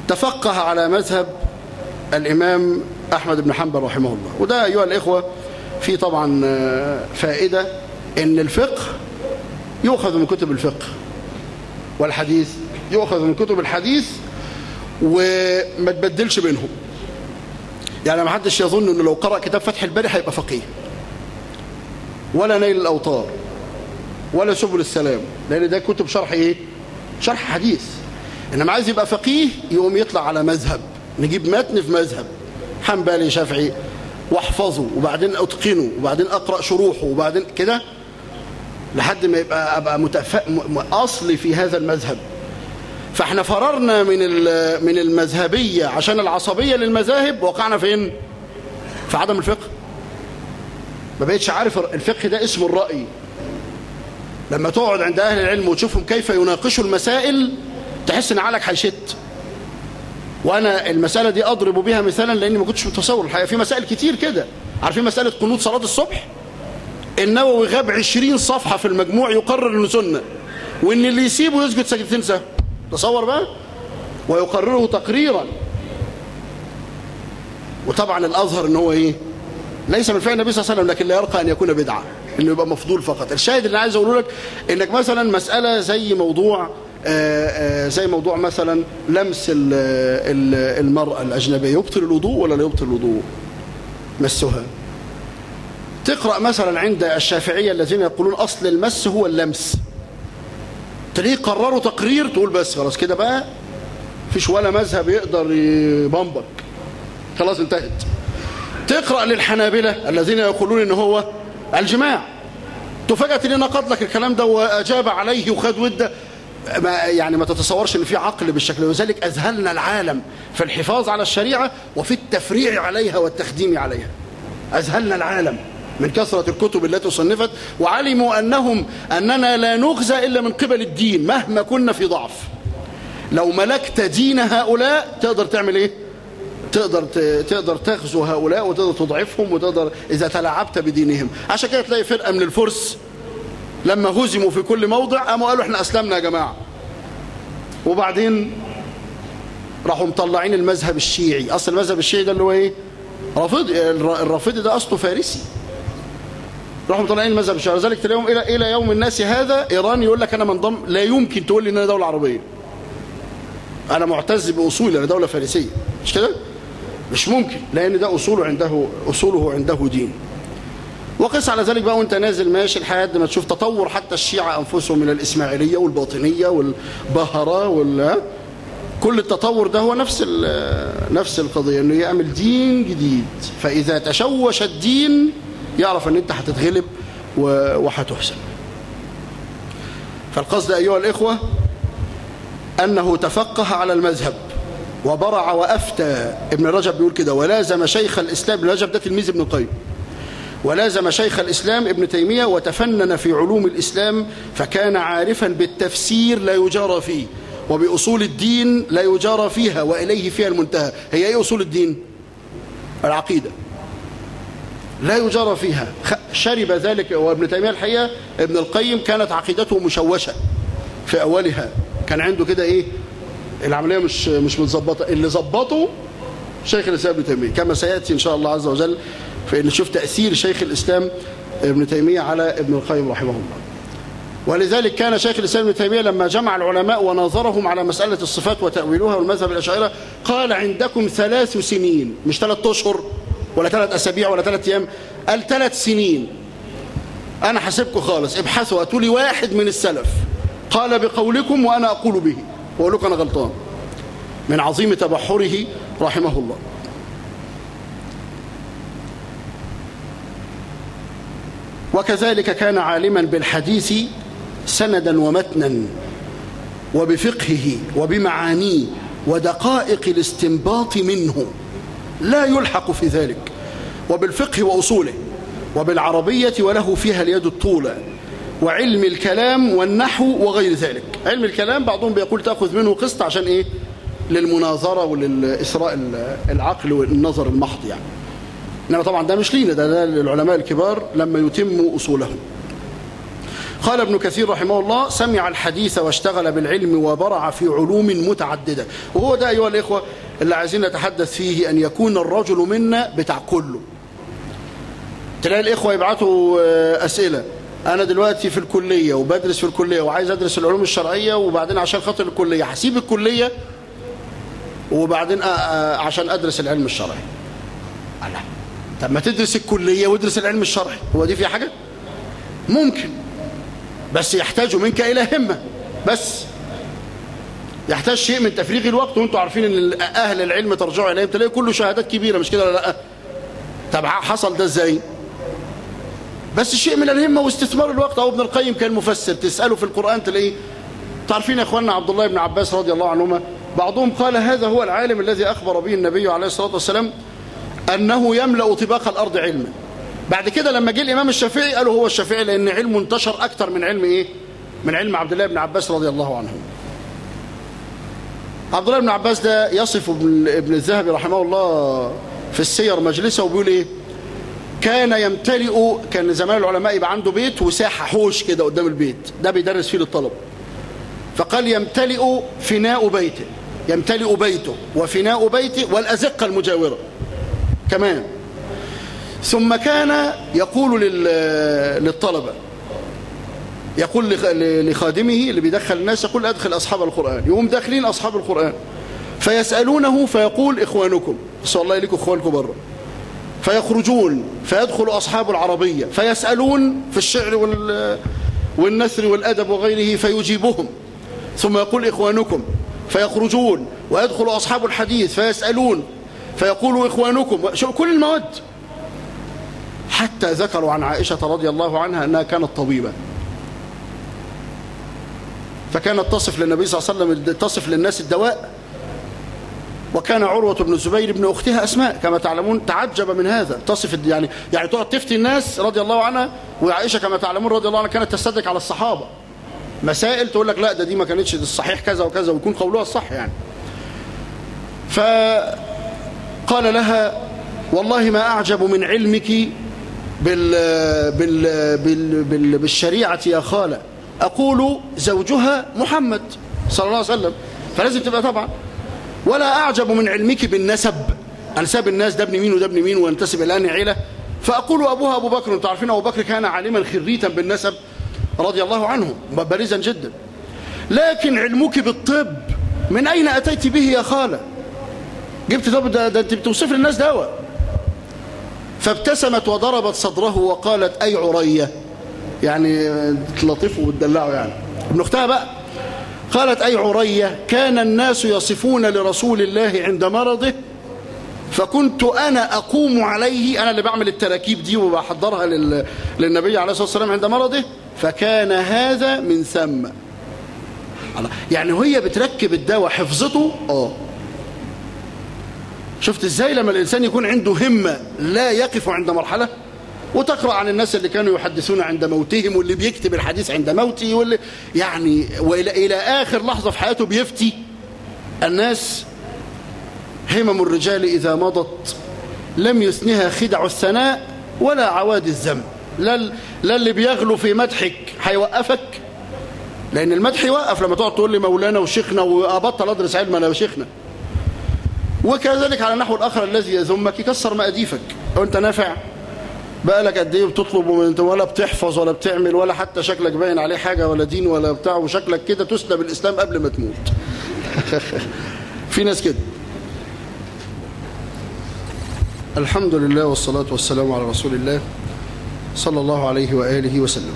تفقه على مذهب الإمام أحمد بن حنبل رحمه الله. وده أيها الإخوة في طبعا فائدة، إن الفقه يؤخذ من كتب الفقه، والحديث يؤخذ من كتب الحديث، وما تبدلش بينهم. يعني ما حدش يظن إنه لو قرأ كتاب فتح الباري هيبقى فقيه، ولا نيل الأوطار، ولا سبل السلام، لأن ده كتب شرح إيه؟ شرح حديث. إنما عايز يبقى فقيه يقوم يطلع على مذهب، نجيب متن في مذهب حنبلي شافعي واحفظه، وبعدين أتقنه، وبعدين أقرأ شروحه، وبعدين كده لحد ما يبقى أبقى متف... أصلي في هذا المذهب. فاحنا فررنا من من المذهبية عشان العصبية للمذاهب، وقعنا فين؟ في عدم الفقه. ما بقيتش عارف الفقه ده اسمه الرأي. لما تقعد عند أهل العلم وتشوفهم كيف يناقشوا المسائل تحس إن عقلك هيشت. وأنا المسألة دي أضرب بها مثالا لأني ما كنتش متصور الحقيقة. في مسائل كتير كده، عارفين مسألة قنوت صلاة الصبح؟ النووي غاب عشرين صفحة في المجموع يقرر إنه سنة، وإن اللي يسيبه يسجد سجدتين سهو. تصور بقى، ويقرره تقريرا. وطبعا الأظهر إن هو إيه؟ ليس من فعل النبي صلى الله عليه وسلم، لكن لا يرقى أن يكون بدعة، إنه يبقى مفضول فقط. الشاهد اللي عايز أقوله لك إنك مثلا مسألة زي موضوع آآ آآ زي موضوع مثلا لمس المرأة الأجنبية، يبطل الوضوء ولا لا يبطل الوضوء؟ مسها. تقرأ مثلا عند الشافعية الذين يقولون أصل المس هو اللمس، تلاقيه قرروا تقرير، تقول بس خلاص كده بقى فيش ولا مذهب يقدر يبنبك، خلاص انتهت. تقرأ للحنابلة الذين يقولون إن هو الجماع، تفاجأت لنا نقض لك الكلام ده وأجاب عليه وخد وده. ما يعني ما تتصورش ان في عقل بالشكل. وذلك أذهلنا العالم في الحفاظ على الشريعة وفي التفريع عليها والتخديم عليها. أذهلنا العالم من كثرة الكتب التي صنفت، وعلموا أنهم أننا لا نغزى إلا من قبل الدين مهما كنا في ضعف. لو ملكت دين هؤلاء تقدر تعمل إيه؟ تقدر تقدر تغزو هؤلاء وتقدر تضعفهم، وتقدر إذا تلاعبت بدينهم. عشان كده تلاقي فرقة من الفرس لما هزموا في كل موضع قاموا قالوا احنا أسلمنا يا جماعة، وبعدين راحوا مطلعين المذهب الشيعي. أصل المذهب الشيعي ده اللي هو إيه؟ رافضي. الرافضي ده أصله فارسي. راحوا مطلعين المذهب الشيعي. لذلك تلاقيهم إلى إلى يوم الناس هذا إيران يقول لك أنا منضم، لا يمكن تقول لي إن أنا دولة عربية، أنا معتز بأصولي، أنا دولة فارسية، مش كده؟ مش ممكن، لأن ده أصوله عنده أصوله عنده دين. وقس على ذلك بقى وانت نازل ماشي لحد ما تشوف تطور حتى الشيعة أنفسهم من الإسماعيلية والباطنية والبهرة وال كل التطور ده هو نفس نفس القضية، إنه يعمل دين جديد. فإذا تشوش الدين يعرف أن أنت هتتغلب وهتحسن. فالقصد أيها الإخوة أنه تفقه على المذهب وبرع وأفتى. ابن رجب بيقول كده: ولازم شيخ الإسلام. ابن رجب ده تلميذ ابن القيم. ولازم شيخ الإسلام ابن تيمية وتفنن في علوم الإسلام، فكان عارفا بالتفسير لا يجارى فيه، وبأصول الدين لا يجارى فيها، وإليه فيها المنتهى. هي إيه أصول الدين؟ العقيدة لا يجارى فيها. شرب ذلك. وابن تيمية الحقيقة ابن القيم كانت عقيدته مشوشة في أولها، كان عنده كده إيه، العملية مش مش متظبطة. اللي ظبطه شيخ الإسلام ابن تيمية، كما سيأتي إن شاء الله عز وجل فإن نشوف تأثير شيخ الإسلام ابن تيمية على ابن القيم رحمه الله. ولذلك كان شيخ الإسلام ابن تيمية لما جمع العلماء وناظرهم على مسألة الصفات وتأويلها والمذهب الأشاعرة قال: عندكم ثلاث سنين، مش ثلاث أشهر ولا ثلاث أسابيع ولا ثلاث أيام، قال ثلاث سنين. أنا حاسبكم خالص، ابحثوا هاتوا لي واحد من السلف قال بقولكم وأنا أقول به وأقول لكم أنا غلطان، من عظيم تبحره رحمه الله. وكذلك كان عالما بالحديث سندا ومتنا، وبفقهه وبمعانيه ودقائق الاستنباط منه، لا يلحق في ذلك، وبالفقه وأصوله، وبالعربية وله فيها اليد الطولى، وعلم الكلام والنحو وغير ذلك. علم الكلام بعضهم بيقول تأخذ منه قسط عشان إيه؟ للمناظرة وللإسراء العقل والنظر المحض يعني. إنما طبعا ده مش لينا، ده, ده للعلماء الكبار لما يتموا أصولهم. قال ابن كثير رحمه الله: سمع الحديث واشتغل بالعلم وبرع في علوم متعددة. وهو ده أيها الإخوة اللي عايزين نتحدث فيه، أن يكون الرجل منا بتاع كله. تلاقي الإخوة يبعثوا أسئلة: أنا دلوقتي في الكلية وبدرس في الكلية وعايز أدرس العلوم الشرعية، وبعدين عشان خاطر الكلية هسيب الكلية وبعدين عشان أدرس العلم الشرعي. الله، طب ما تدرس الكلية وادرس العلم الشرعي، هو دي في حاجة؟ ممكن، بس يحتاج منك إلى همة، بس يحتاج شيء من تفريغ الوقت. وانتم عارفين ان أهل العلم ترجعوا إليهم تلاقي كله شهادات كبيرة، مش كده ولا لا؟ طب حصل ده ازاي؟ بس شيء من الهمة واستثمار الوقت. أو ابن القيم كان مفسر، تسأله في القرآن تلاقيه. تعرفين يا أخواننا عبد الله بن عباس رضي الله عنهما، بعضهم قال هذا هو العالم الذي أخبر به النبي عليه الصلاة والسلام أنه يملأ طباق الأرض علما. بعد كده لما جه الإمام الشافعي قالوا هو الشافعي، لأن علمه انتشر أكثر من علم إيه؟ من علم عبد الله بن عباس رضي الله عنه. عبد الله بن عباس ده يصف ابن الذهبي رحمه الله في السير مجلسه وبيقول إيه؟ كان يمتلئ، كان زمان العلماء يبقى عنده بيت وساحة حوش كده قدام البيت ده بيدرس فيه للطلب. فقال يمتلئ فناء بيته، يمتلئ بيته وفناء بيته والأزقة المجاورة كمان. ثم كان يقول للطلبة، يقول لخادمه اللي بيدخل الناس، يقول أدخل أصحاب القرآن. يقوم داخلين أصحاب القرآن فيسألونه فيقول إخوانكم، بس والله لكم إخوانكم بره. فيخرجون فيدخل أصحاب العربية فيسألون في الشعر والنثر والأدب وغيره فيجيبهم، ثم يقول إخوانكم. فيخرجون ويدخل أصحاب الحديث فيسألون فيقول إخوانكم، كل المواد. حتى ذكروا عن عائشة رضي الله عنها أنها كانت طبيبة، فكانت تصف للنبي صلى الله عليه وسلم، تصف للناس الدواء. وكان عروة بن الزبير ابن أختها أسماء كما تعلمون تعجب من هذا، تصف يعني يعني تقعد تفتي الناس رضي الله عنها. وعائشة كما تعلمون رضي الله عنها كانت تستدرك على الصحابة مسائل، تقول لك لا ده دي ما كانتش الصحيح كذا وكذا، ويكون قولها الصح يعني. فقال لها: والله ما أعجب من علمك بال بال بال بال بالشريعة يا خالة. أقول زوجها محمد صلى الله عليه وسلم، فلازم تبقى طبعا. ولا أعجب من علمك بالنسب، أنساب الناس، ده ابن مين وده ابن مين وينتسب إلى أنهي عيلة. فأقول أبوها أبو بكر. أنتم عارفين أبو بكر كان عالما خريتا بالنسب رضي الله عنه، بارزا جدا. لكن علمك بالطب من أين أتيت به يا خالة؟ جبت طب ده, ده أنت بتوصف للناس دواء. فابتسمت وضربت صدره وقالت: أي عرية، يعني تلطفه وتدلعه يعني ابن أختها بقى. قالت: أي عرية، كان الناس يصفون لرسول الله عند مرضه فكنت أنا أقوم عليه، أنا اللي بعمل التراكيب دي وبحضرها للنبي عليه الصلاة والسلام عند مرضه، فكان هذا من ثم. يعني وهي بتركب الدواء حفظته. آه شفت إزاي لما الإنسان يكون عنده همة لا يقف عند مرحلة. وتقرأ عن الناس اللي كانوا يحدثون عند موتهم، واللي بيكتب الحديث عند موته، واللي يعني وإلى إلى آخر لحظة في حياته بيفتي الناس. همم الرجال إذا مضت لم يثنها خدع الثناء ولا عواد الذم. لا, لا اللي بيغلو في مدحك هيوقفك، لأن المدح يوقف لما تقعد تقول لي مولانا وشيخنا وأبطل أدرس علم أنا وشيخنا. وكذلك على النحو الآخر الذي يذمك يكسر مأديفك. وأنت نافع بقالك قد ايه بتطلب وانت ولا بتحفظ ولا بتعمل ولا حتى شكلك باين عليه حاجة ولا دين ولا بتاع، وشكلك كده تسلب الإسلام قبل ما تموت. في ناس كده. الحمد لله والصلاة والسلام على رسول الله صلى الله عليه وآله وسلم.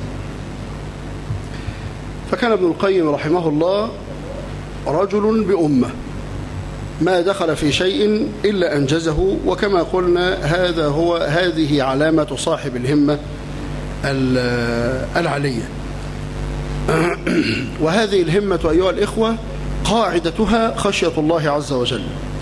فكان ابن القيم رحمه الله رجل بأمة، ما دخل في شيء إلا أنجزه. وكما قلنا هذا هو هذه علامة صاحب الهمة العلية. وهذه الهمة أيها الإخوة قاعدتها خشية الله عز وجل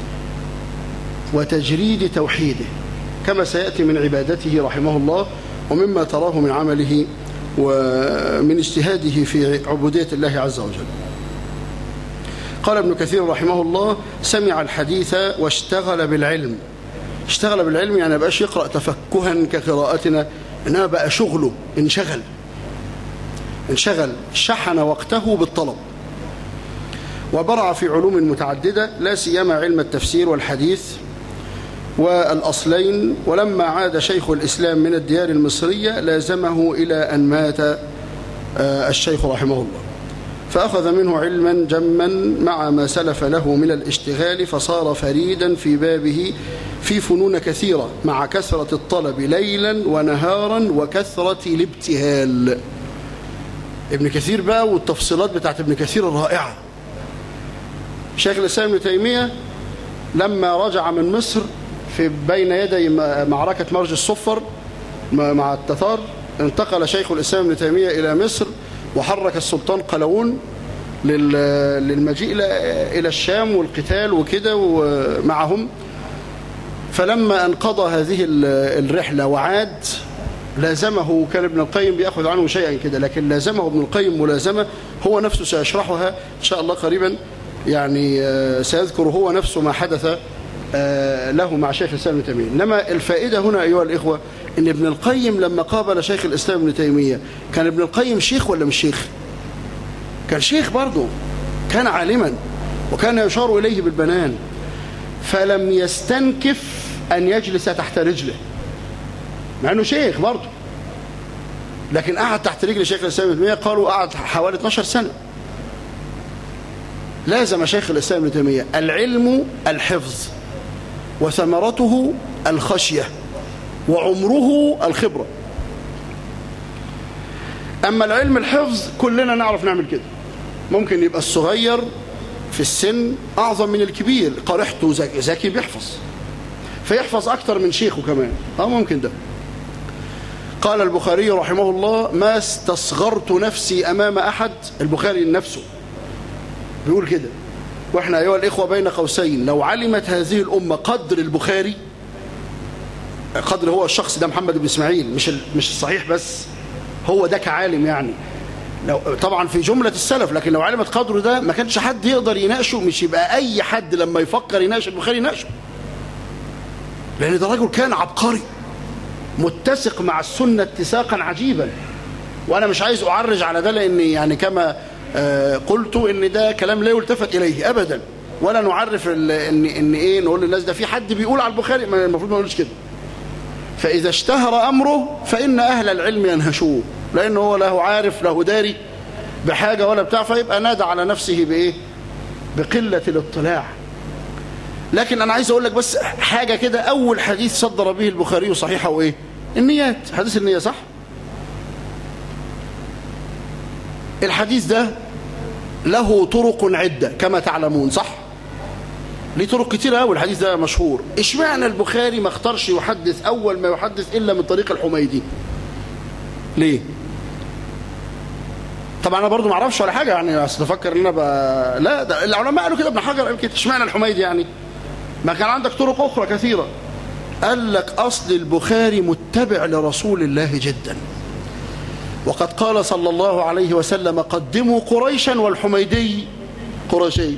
وتجريد توحيده، كما سيأتي من عبادته رحمه الله ومما تراه من عمله ومن اجتهاده في عبودية الله عز وجل. قال ابن كثير رحمه الله: سمع الحديث واشتغل بالعلم. اشتغل بالعلم يعني بقاش يقرأ تفكها كقراءتنا، إنما بقى شغله انشغل. انشغل شحن وقته بالطلب، وبرع في علوم متعددة لا سيما علم التفسير والحديث والأصلين. ولما عاد شيخ الإسلام من الديار المصرية لازمه إلى أن مات الشيخ رحمه الله، فأخذ منه علما جما مع ما سلف له من الاشتغال، فصار فريدا في بابه في فنون كثيرة مع كثرة الطلب ليلا ونهارا وكثرة الابتهال. ابن كثير بقى والتفصيلات بتاعت ابن كثير الرائعة. شيخ الإسلام ابن تيمية لما رجع من مصر في بين يدي معركة مرج الصفر مع التتار، انتقل شيخ الإسلام ابن تيمية إلى مصر، وحرك السلطان قلاوون للمجيء إلى الشام والقتال وكده ومعهم. فلما انقضى هذه الرحلة وعاد لازمه، كان ابن القيم بيأخذ عنه شيئا كده، لكن لازمه ابن القيم ملازمة هو نفسه سيشرحها إن شاء الله قريبا، يعني سيذكر هو نفسه ما حدث له مع شيخ الإسلام ابن تيمية. إنما الفائدة هنا أيها الإخوة إن ابن القيم لما قابل شيخ الإسلام ابن تيمية كان ابن القيم شيخ ولا مش شيخ؟ كان شيخ برضه، كان عالما وكان يشار إليه بالبنان، فلم يستنكف أن يجلس تحت رجله مع أنه شيخ برضه، لكن قعد تحت رجل شيخ الإسلام ابن تيمية قالوا قعد حوالي اثناشر سنة. لازم شيخ الإسلام ابن تيمية العلم الحفظ، وثمرته الخشية، وعمره الخبرة. أما العلم الحفظ كلنا نعرف نعمل كده، ممكن يبقى الصغير في السن أعظم من الكبير، قريحته ذكي بيحفظ فيحفظ أكتر من شيخه كمان، أه ممكن ده. قال البخاري رحمه الله: ما استصغرت نفسي أمام أحد. البخاري نفسه بيقول كده، وإحنا أيها الإخوة بين قوسين لو علمت هذه الأمة قدر البخاري، قدر هو الشخص ده محمد بن إسماعيل، مش مش الصحيح بس، هو ده كعالم يعني، لو طبعا في جملة السلف، لكن لو علمت قدره ده ما كانش حد يقدر يناقشه، مش يبقى أي حد لما يفكر يناقش البخاري يناقشه، لأن ده رجل كان عبقري متسق مع السنة اتساقا عجيبا. وأنا مش عايز أعرج على ده، لأن يعني كما قلت إن ده كلام لا يلتفت إليه أبدا، ولا نعرف إن إن إيه نقول للناس ده في حد بيقول على البخاري، المفروض ما نقولش كده. فإذا اشتهر أمره فإن أهل العلم ينهشوه، لأنه هو له عارف له داري بحاجة ولا بتاع، فيبقى نادى على نفسه بإيه؟ بقلة الاطلاع. لكن أنا عايز أقول لك بس حاجة كده، أول حديث صدر به البخاري صحيحة وإيه؟ النيات، حديث النية، صح؟ الحديث ده له طرق عدة كما تعلمون، صح؟ ليه طرق كتير قوي، الحديث ده مشهور. اشمعنى البخاري ما اختارش يحدث أول ما يحدث إلا من طريق الحميدي؟ ليه؟ طبعا أنا برضو ما اعرفش ولا حاجة يعني، أصل أفكر إن أنا بقى... لا، ده العلماء قالوا كده، ابن حجر قال كده. اشمعنى الحميدي يعني؟ ما كان عندك طرق أخرى كثيرة. قال لك أصل البخاري متبع لرسول الله جدا، وقد قال صلى الله عليه وسلم: قدموا قريشا والحميدي قرشي.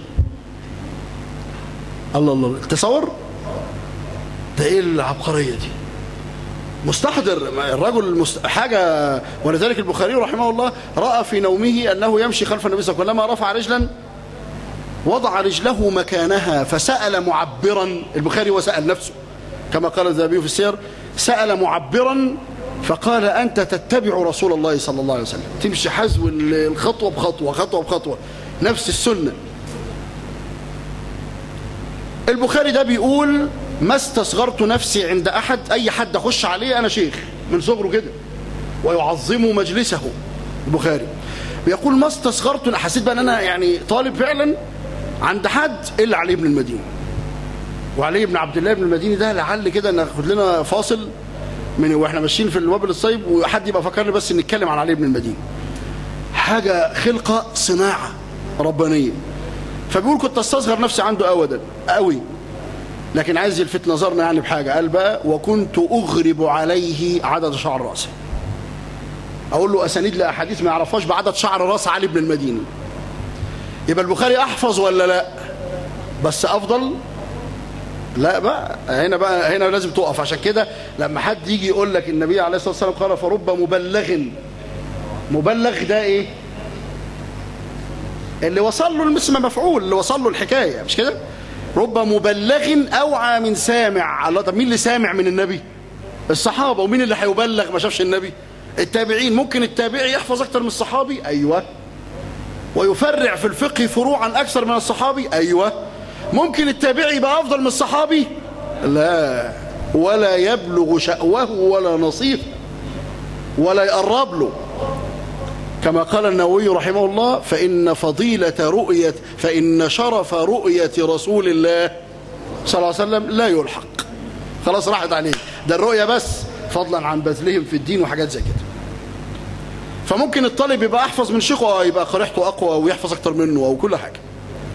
الله الله، تصور ده ايه العبقرية دي؟ مستحضر الرجل المست... حاجة. ولذلك البخاري رحمه الله رأى في نومه أنه يمشي خلف النبي صلى الله عليه وسلم، كلما رفع رجلا وضع رجله مكانها، فسأل معبرا. البخاري وسأل نفسه كما قال الذهبي في السير، سأل معبرا فقال: أنت تتبع رسول الله صلى الله عليه وسلم، تمشي حذو الخطوة بخطوة، خطوة بخطوة، نفس السنة. البخاري ده بيقول: ما استصغرت نفسي عند أحد، أي حد أخش عليه أنا شيخ من صغره كده، ويعظم مجلسه. البخاري بيقول: ما استصغرت، حسيت بأن أنا يعني طالب فعلا عند حد إلا علي بن المديني. وعلي بن عبد الله بن المديني ده لعل كده ناخد لنا فاصل من واحنا ماشيين في الوابل الصيب، وحد يبقى فكرني بس نتكلم عن علي بن المديني. حاجة خلقة صناعة ربانية. فبيقول: كنت استصغر نفسي عنده أودا قوي، لكن عايز يلفت نظرنا يعني بحاجة. قال بقى: وكنت أغرب عليه عدد شعر رأسه. أقول له أسانيد لأحاديث ما يعرفهاش بعدد شعر رأس علي بن المديني. يبقى البخاري أحفظ ولا لا؟ بس أفضل؟ لا بقى، هنا بقى هنا لازم تقف. عشان كده لما حد يجي يقول لك النبي عليه الصلاة والسلام قال: فرب مبلغ مبلغ ده ايه؟ اللي وصل له الاسم مفعول، اللي وصل له الحكايه، مش كده؟ رب مبلغ اوعى من سامع. الله، طب مين اللي سامع من النبي؟ الصحابه. ومين اللي هيبلغ ما شافش النبي؟ التابعين. ممكن التابعي يحفظ اكتر من الصحابي؟ ايوه. ويفرع في الفقه فروعا اكثر من الصحابي؟ ايوه. ممكن التابعي يبقى افضل من الصحابي؟ لا، ولا يبلغ شأوه ولا نصيف ولا يقرب له، كما قال النووي رحمه الله: فإن فضيلة رؤية فإن شرف رؤية رسول الله صلى الله عليه وسلم لا يلحق. خلاص راحت عليه، ده الرؤية بس، فضلا عن بذلهم في الدين وحاجات زي كده. فممكن الطالب يبقى أحفظ من شيخه، أو يبقى قريحته أقوى ويحفظ أكتر منه أو كل حاجة.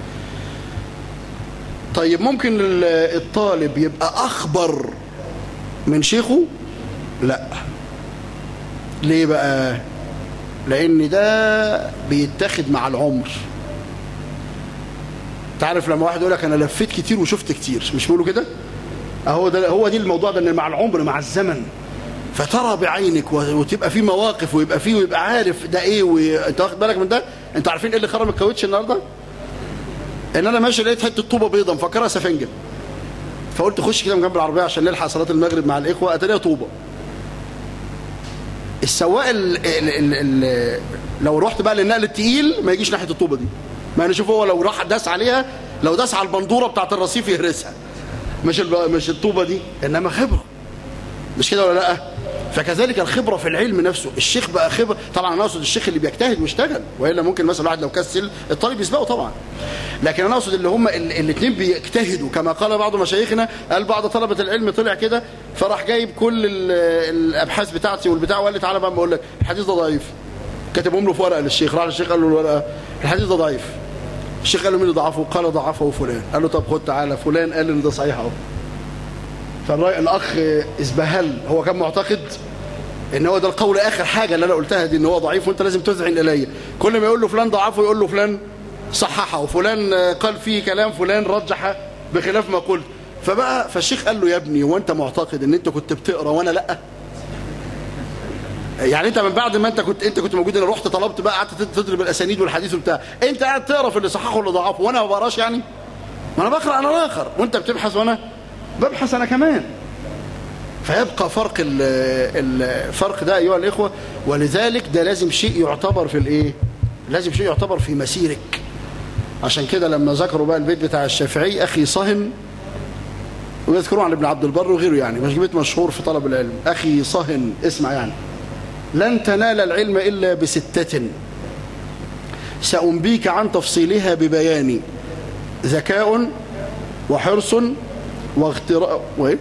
طيب ممكن الطالب يبقى أخبر من شيخه؟ لا. ليه بقى؟ لأن ده بيتاخد مع العمر. تعرف لما واحد يقول لك أنا لفيت كتير وشفت كتير، مش بيقولوا كده؟ أهو ده، هو دي الموضوع ده، إن مع العمر مع الزمن فترى بعينك وتبقى في مواقف ويبقى فيه ويبقى عارف ده إيه، وأنت واخد بالك من ده. أنتوا عارفين إيه اللي خرم الكاوتش النهارده؟ إن أنا ماشي لقيت حتة طوبة بيضة مفكرها سفنجة، فقلت خش كده من جنب العربية عشان نلحق صلاة المغرب مع الإخوة، أتاريها طوبة. السواق ال ال ال لو رحت بقى للنقل التقيل ما يجيش ناحيه الطوبه دي، ما انا اشوف هو لو راح داس عليها، لو داس على البندوره بتاعه الرصيف يهرسها، مش مش الطوبه دي، انما خبره، مش كده ولا لا؟ فكذلك الخبره في العلم نفسه. الشيخ بقى خبره، طبعا انا اقصد الشيخ اللي بيجتهد ويشتغل، والا ممكن مثلا واحد لو كسل الطالب يسبقه طبعا، لكن انا اقصد اللي هم الاثنين بيجتهدوا. كما قال بعض مشايخنا، قال بعض طلبه العلم طلع كده فراح جايب كل الابحاث بتاعتي والبتاع وقال لي تعالى بقى بقول لك الحديث ده ضعيف، كاتبهم له في ورقه للشيخ، راح للشيخ قال له الورقه الحديث ده ضعيف. الشيخ قال له مين اللي ضعفه؟ قال ضعفه فلان. قال له طب خد تعالى، فلان قال ان ده صحيح اهو. فالاخ اسبهل هو كان معتقد ان هو ده القول اخر حاجه اللي انا قلتها دي، ان هو ضعيف وانت لازم تذعن الي، كل ما يقول له فلان ضعفه يقول له فلان صححه، وفلان قال فيه كلام، فلان رجح بخلاف ما قلت. فبقى فالشيخ قال له يا ابني وانت معتقد ان انت كنت بتقرا وانا لا؟ يعني انت من بعد ما انت كنت انت كنت موجود، انا رحت طلبت بقى قعدت تضرب الاسانيد والحديث وبتاع، انت قاعد تقرا في اللي صححه واللي ضعفه وانا ما بقراش يعني؟ ما انا بقرا انا الاخر، وانت بتبحث وانا ببحث انا كمان. فيبقى فرق الفرق ده ايها الاخوه، ولذلك ده لازم شيء يعتبر في الايه؟ لازم شيء يعتبر في مسيرك. عشان كده لما ذكروا بقى البيت بتاع الشافعي اخي صهن، ويذكروا عن ابن عبد البر وغيره، يعني مش بيت مشهور في طلب العلم، اخي صهن اسمع يعني: لن تنال العلم الا بستة سأنبيك عن تفصيلها ببياني: ذكاء وحرص واغتراء وايه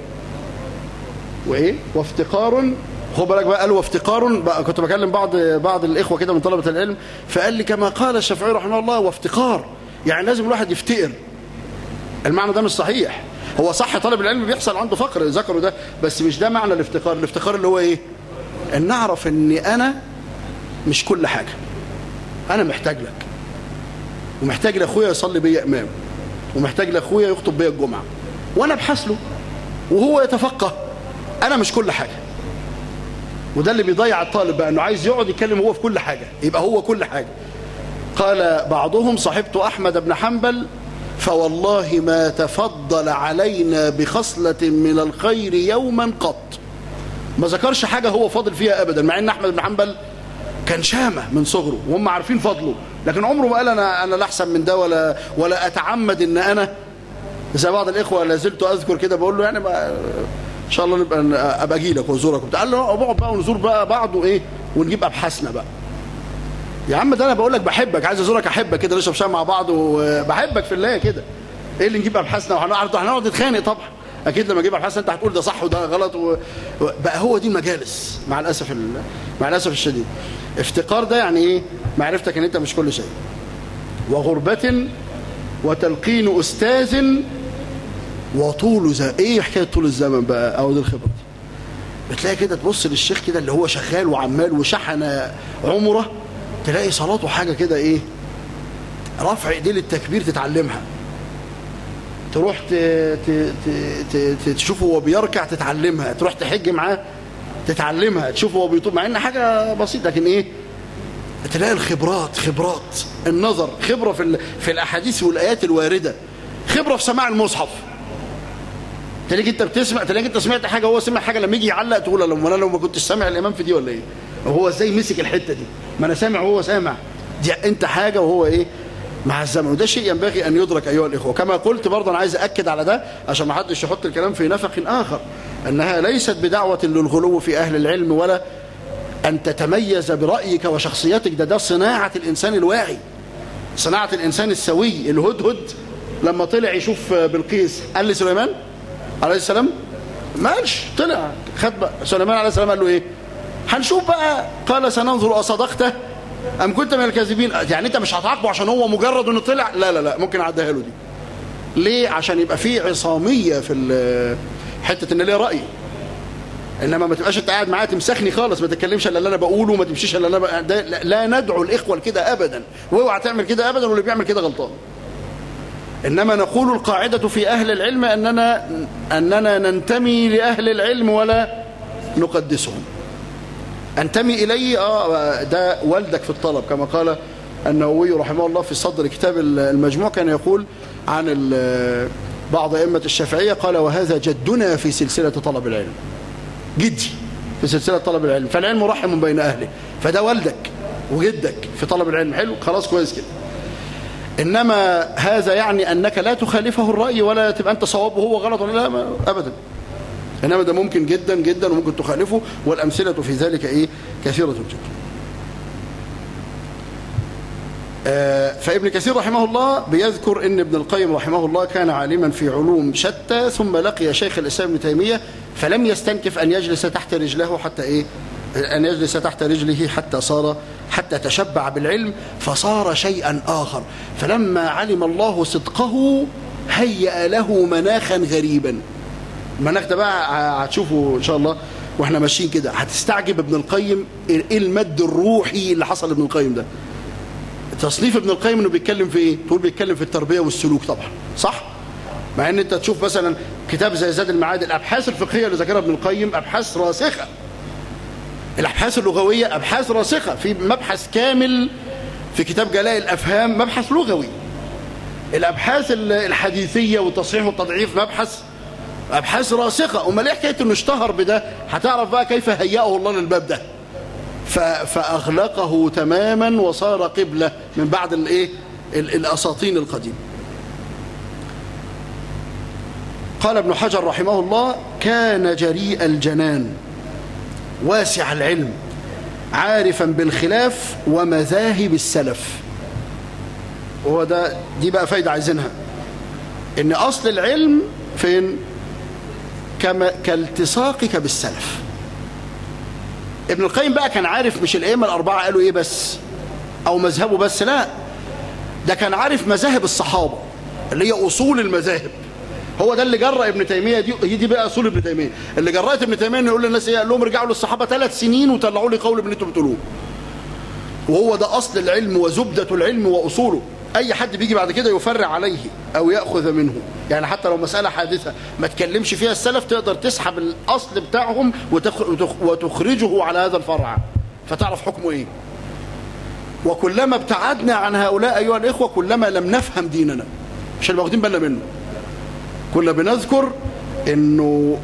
وايه وافتقار. خد بالك بقى، قال وافتقار بقى. كنت بكلم بعض بعض الاخوه كده من طلبه العلم، فقال لي كما قال الشافعي رحمه الله وافتقار، يعني لازم الواحد يفتقر. المعنى ده مش صحيح، هو صح طالب العلم بيحصل عنده فقر، ذكروا ده، بس مش ده معنى الافتقار. الافتقار اللي هو ايه؟ ان نعرف اني انا مش كل حاجه، انا محتاج لك، ومحتاج لاخويا يصلي بيا امام، ومحتاج لاخويا يخطب بيا الجمعه، وانا ابحث له وهو يتفقه. انا مش كل حاجه، وده اللي بيضيع الطالب بقى، انه عايز يقعد يتكلم هو في كل حاجه، يبقى هو كل حاجه. قال بعضهم: صحبت احمد بن حنبل فوالله ما تفضل علينا بخصله من الخير يوما قط. ما ذكرش حاجه هو فاضل فيها ابدا، مع ان احمد بن حنبل كان شامه من صغره وهم عارفين فضله، لكن عمره ما قال انا انا لا احسن من ده، ولا ولا اتعمد ان انا زي بعض الاخوه لا زلت اذكر كده بقول له يعني ما ان شاء الله نبقى ابقى اجي لك وازورك وبتاع. قال له اقعد بقى ونزور بقى بعض وايه ونجيب ابحاثنا بقى. يا عم ده انا بقول لك بحبك، عايز ازورك احبك كده، نشرب شاي مع بعض وبحبك في الله كده. ايه اللي نجيب ابحاثنا وهنقعد هنقعد نتخانق؟ طبعا اكيد لما اجيب ابحاثنا انت هتقول ده صح وده غلط و... بقى هو دي المجالس مع الاسف ال... مع الاسف الشديد. افتقار ده يعني ايه؟ معرفتك ان انت مش كل شيء. وغربة وتلقين استاذ وطول زمن. ايه حكايه طول الزمن بقى او دي الخبره دي؟ بتلاقي كده تبص للشيخ كده اللي هو شغال وعمال وشحن عمره، تلاقي صلاته حاجه كده ايه، رفع ايديه للتكبير تتعلمها، تروح ت... ت... ت... ت... تشوفه وهو بيركع تتعلمها، تروح تحج معاه تتعلمها، تشوفه وهو بيطوب، مع ان حاجه بسيطه لكن ايه تلاقي الخبرات، خبرات النظر، خبرة في في الأحاديث والآيات الواردة، خبرة في سماع المصحف. تلاقي انت بتسمع، تلاقي انت سمعت حاجة وهو سمع حاجة، لما يجي يعلق تقول لما انا لو ما كنتش سامع الإمام في دي ولا ايه، وهو ازاي مسك الحتة دي، ما انا سامع وهو سامع، دي انت حاجة وهو ايه مع الزمن. وده شيء ينبغي أن يدرك أيها الإخوة. كما قلت برضه أنا عايز أكد على ده عشان ما حدش يحط الكلام في نفق آخر، أنها ليست بدعوة للغلو في أهل العلم ولا أن تتميز برأيك وشخصيتك، ده ده صناعة الإنسان الواعي، صناعة الإنسان السوي. الهدهد لما طلع يشوف بلقيس قال لي سليمان عليه السلام ما قالش، طلع خد سليمان عليه السلام قال له إيه؟ هنشوف بقى. قال سننظر أصدقته أم كنت من الكاذبين. يعني أنت مش هتعاقبه عشان هو مجرد إنه طلع، لا لا لا، ممكن أعديها له دي. ليه؟ عشان يبقى فيه عصامية في حتة إن ليه رأي، إنما ما تبقاش أنت قاعد معايا تمسخني خالص، ما تتكلمش إلا اللي أنا بقوله وما تمشيش إلا اللي أنا ب... لا, لا ندعو الإخوة لكده أبدا، واوعى تعمل كده أبدا، واللي بيعمل كده غلطان. إنما نقول القاعدة في أهل العلم أننا أننا ننتمي لأهل العلم ولا نقدسهم. أنتمي إليه آه ده والدك في الطلب، كما قال النووي رحمه الله في صدر كتاب المجموع، كان يقول عن بعض أئمة الشافعية قال وهذا جدنا في سلسلة طلب العلم، جدي في سلسلة طلب العلم، فالعلم رحم بين أهله، فده والدك وجدك في طلب العلم. حلو خلاص كويس كده. إنما هذا يعني أنك لا تخالفه الرأي ولا تبقى أنت صواب وهو غلط ولا لا أبدا، إنما ده ممكن جدا جدا وممكن تخالفه، والأمثلة في ذلك إيه كثيرة جدا. آه فابن كثير رحمه الله بيذكر إن ابن القيم رحمه الله كان عالما في علوم شتى، ثم لقي شيخ الإسلام ابن تيمية فلم يستنكف أن يجلس تحت رجله حتى إيه أن يجلس تحت رجله حتى صار حتى تشبع بالعلم فصار شيئا آخر. فلما علم الله صدقه هيأ له مناخا غريبا. المناخ ده بقى هتشوفه إن شاء الله وإحنا ماشيين كده، هتستعجب ابن القيم إيه المد الروحي اللي حصل ابن القيم ده. تصنيف ابن القيم إنه بيتكلم في إيه؟ تقول بيتكلم في التربية والسلوك طبعا، صح؟ مع إن أنت تشوف مثلا كتاب زي زاد المعاد، الأبحاث الفقهية اللي ذكرها ابن القيم أبحاث راسخة، الأبحاث اللغوية أبحاث راسخة، في مبحث كامل في كتاب جلاء الأفهام مبحث لغوي. الأبحاث الحديثية والتصحيح والتضعيف مبحث أبحاث راسخة. أما ليه حكاية إنه اشتهر بده؟ هتعرف بقى كيف هيأه الله للباب ده، فأغلقه تماما وصار قبلة من بعد الإيه الأساطين القديم. قال ابن حجر رحمه الله كان جريء الجنان واسع العلم عارفا بالخلاف ومذاهب السلف. وهو ده دي بقى فايدة عايزينها، إن أصل العلم فين؟ كما كالتصاقك بالسلف. ابن القيم بقى كان عارف مش الأئمة الأربعة قالوا إيه بس أو مذهبه بس، لا ده كان عارف مذاهب الصحابة اللي هي أصول المذاهب. هو ده اللي جرأ ابن تيمية، دي دي بقى أصول ابن تيمية اللي جرأت ابن تيمية إنه يقول للناس إيه، قال لهم ارجعوا للصحابة ثلاث سنين وطلعوا لي قول ابن أنتم بتقولوه. وهو ده أصل العلم وزبدة العلم وأصوله. أي حد بيجي بعد كده يفرع عليه أو يأخذ منه، يعني حتى لو مسألة حادثة ما تكلمش فيها السلف تقدر تسحب الأصل بتاعهم وتخرجه على هذا الفرع فتعرف حكمه إيه. وكلما ابتعدنا عن هؤلاء أيها الإخوة كلما لم نفهم ديننا، مش اللي واخدين بالنا منه. كنا بنذكر إنه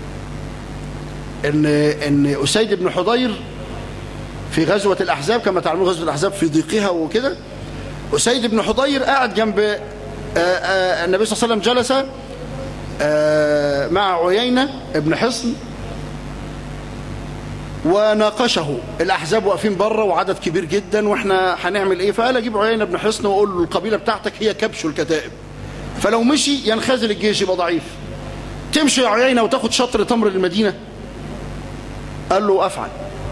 إن إن أسيد بن حضير في غزوة الأحزاب، كما تعلمون غزوة الأحزاب في ضيقها وكده، أسيد بن حضير قاعد جنب النبي صلى الله عليه وسلم، جلس مع عيينة ابن حصن وناقشه. الأحزاب واقفين بره وعدد كبير جدا واحنا هنعمل ايه؟ فقال اجيب عيينة ابن حصن واقول له القبيلة بتاعتك هي كبش الكتائب، فلو مشي ينخزل الجيش يبقى ضعيف، تمشي يا عيينة وتاخد شطر تمر للمدينة. قال له افعل.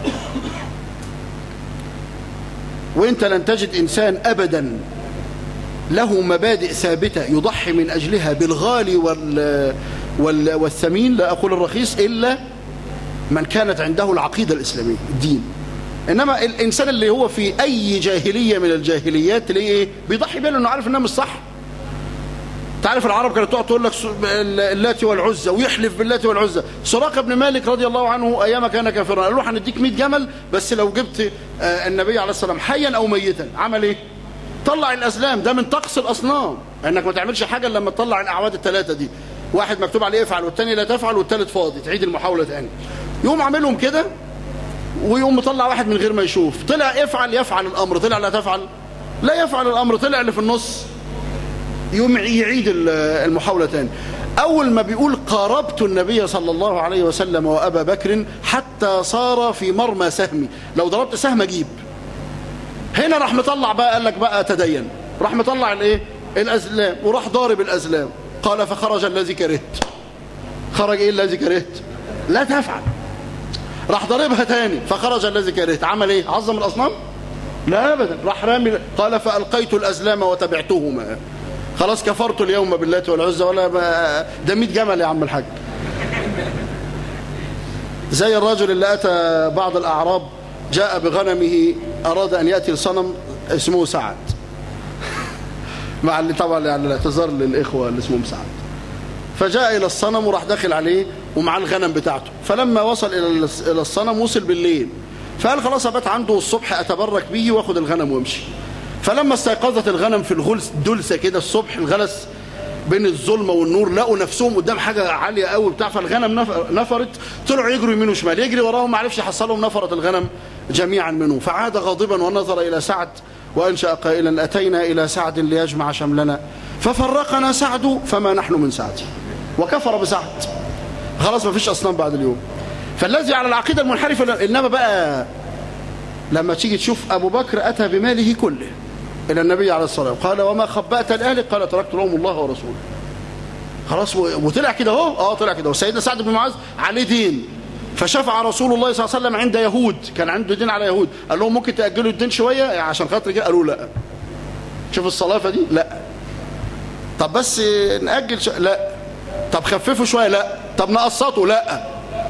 وانت لن تجد انسان ابدا له مبادئ ثابتة يضحي من أجلها بالغالي وال وال والثمين، لا أقول الرخيص، إلا من كانت عنده العقيدة الإسلامية الدين. إنما الإنسان اللي هو في أي جاهلية من الجاهليات تلاقيه إيه؟ بيضحي بيه لأنه عارف إنها مش صح. تعرف العرب كانت تقعد تقول لك اللات والعزى ويحلف باللات والعزى. سراقة بن مالك رضي الله عنه ايام كان كافرا قال له هنديك مئة جمل بس لو جبت النبي عليه السلام حيا او ميتا. عمل ايه؟ طلع الازلام. ده من طقس الاصنام انك ما تعملش حاجه الا لما تطلع الاعواد الثلاثه دي، واحد مكتوب عليه افعل والثاني لا تفعل والثالث فاضي، تعيد المحاوله ثاني. يقوم عاملهم كده ويقوم مطلع واحد من غير ما يشوف، طلع افعل يفعل الامر، طلع لا تفعل لا يفعل الامر، طلع اللي في النص يقوم يعيد المحاوله ثاني. اول ما بيقول قاربت النبي صلى الله عليه وسلم وابا بكر حتى صار في مرمى سهمي، لو ضربت سهم اجيب. هنا راح مطلع بقى قال لك بقى تدين، راح مطلع الايه الازلام وراح ضارب الازلام. قال فخرج الذي كرهت. خرج ايه الذي كرهت؟ لا تفعل. راح ضاربها تاني فخرج الذي كرهت. عمل ايه؟ عظم الاصنام؟ لا ابدا، راح رامي. قال فالقيت الازلام وتبعتهما. خلاص كفرت اليوم باللات والعزى ولا ده مئة جمل يا عم الحاج. زي الرجل اللي اتى بعض الاعراب جاء بغنمه اراد ان ياتي لصنم اسمه سعد، مع اللي طبعا يعني الاعتذار للاخوه اللي اسمهم سعد. فجاء الى الصنم وراح داخل عليه ومعاه الغنم بتاعته. فلما وصل الى الصنم وصل بالليل فقال خلاص ابات عنده الصبح اتبرك به واخد الغنم وامشي. فلما استيقظت الغنم في الغلس دلسه كده الصبح، الغلس بين الظلمه والنور، لقوا نفسهم قدام حاجه عاليه قوي بتاع، فالغنم نفرت، طلعوا يجروا يمين وشمال، يجري وراهم ما عرفش يحصلهم، نفرت الغنم جميعا منه. فعاد غاضبا ونظر الى سعد وانشا قائلا اتينا الى سعد ليجمع شملنا ففرقنا سعد فما نحن من سعد. وكفر بسعد. خلاص ما فيش اصنام بعد اليوم. فالذي على العقيده المنحرفه. انما بقى لما تيجي تشوف ابو بكر اتى بماله كله الى النبي عليه الصلاه والسلام قال وما خبأت لاهلك؟ قال تركت لهم الله ورسوله. خلاص وطلع كده اهو. اه طلع كده. وسيدنا سعد بن معاذ عليه دين، فشفع رسول الله صلى الله عليه وسلم عند يهود، كان عنده دين على يهود، قال لهم ممكن تاجلوا الدين شويه عشان خاطر كده؟ قالوا لا. شوف الصلافه دي. لا. طب بس ناجل شو... لا. طب خففوا شويه. لا. طب نقسطوا. لا.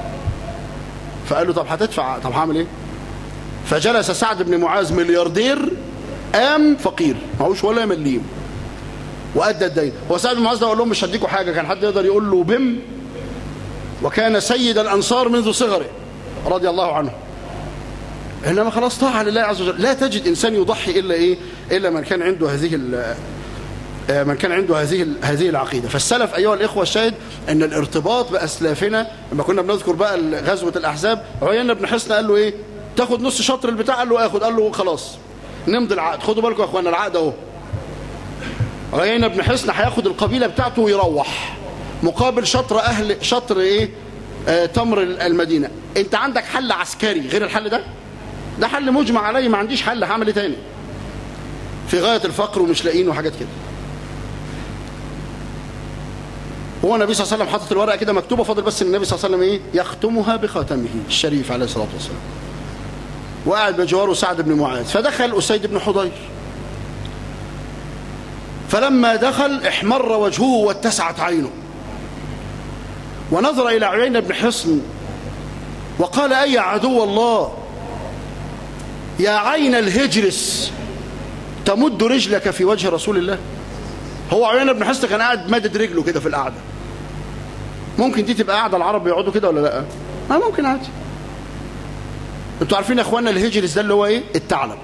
فقالوا طب هتدفع. طب هعمل ايه؟ فجلس سعد بن معاذ ملياردير قام فقير معهوش ولا مليم وادى الدين. هو سعد بن معاذ ده قال لهم مش هديكوا حاجه، كان حد يقدر يقول له بم؟ وكان سيد الانصار منذ صغره رضي الله عنه. انما خلاص طاعه لله عز وجل. لا تجد انسان يضحي الا ايه؟ الا من كان عنده هذه من كان عنده هذه هذه العقيده. فالسلف ايها الاخوه الشاهد ان الارتباط باسلافنا لما كنا بنذكر بقى غزوه الاحزاب، عيينة بن حصن قال له ايه؟ تاخد نص شطر البتاع؟ قال له اخد. قال له خلاص نمضي العقد. خدوا بالكم يا اخوانا العقد اهو. عيينة بن حصن هياخد القبيله بتاعته ويروح مقابل شطر اهل شطر ايه؟ آه تمر المدينه. انت عندك حل عسكري غير الحل ده؟ ده حل مجمع عليه، ما عنديش حل، هعمل ايه تاني؟ في غايه الفقر ومش لاقيين وحاجات كده. هو النبي صلى الله عليه وسلم حاطط الورقه كده مكتوبه، فاضل بس النبي صلى الله عليه وسلم ايه؟ يختمها بخاتمه الشريف عليه الصلاه والسلام. وقعد بجواره سعد بن معاذ. فدخل أسيد بن حضير، فلما دخل احمر وجهه واتسعت عينه ونظر إلى عيينة بن حصن وقال أي عدو الله يا عين الهجرس تمد رجلك في وجه رسول الله. هو عيينة بن حصن كان قاعد مدد رجله كده في القعدة. ممكن دي تبقى قاعدة العرب يقعدوا كده ولا لا؟ ما ممكن عادي. انتوا عارفين يا اخوانا الهجرس ده اللي هو ايه؟ الثعلب.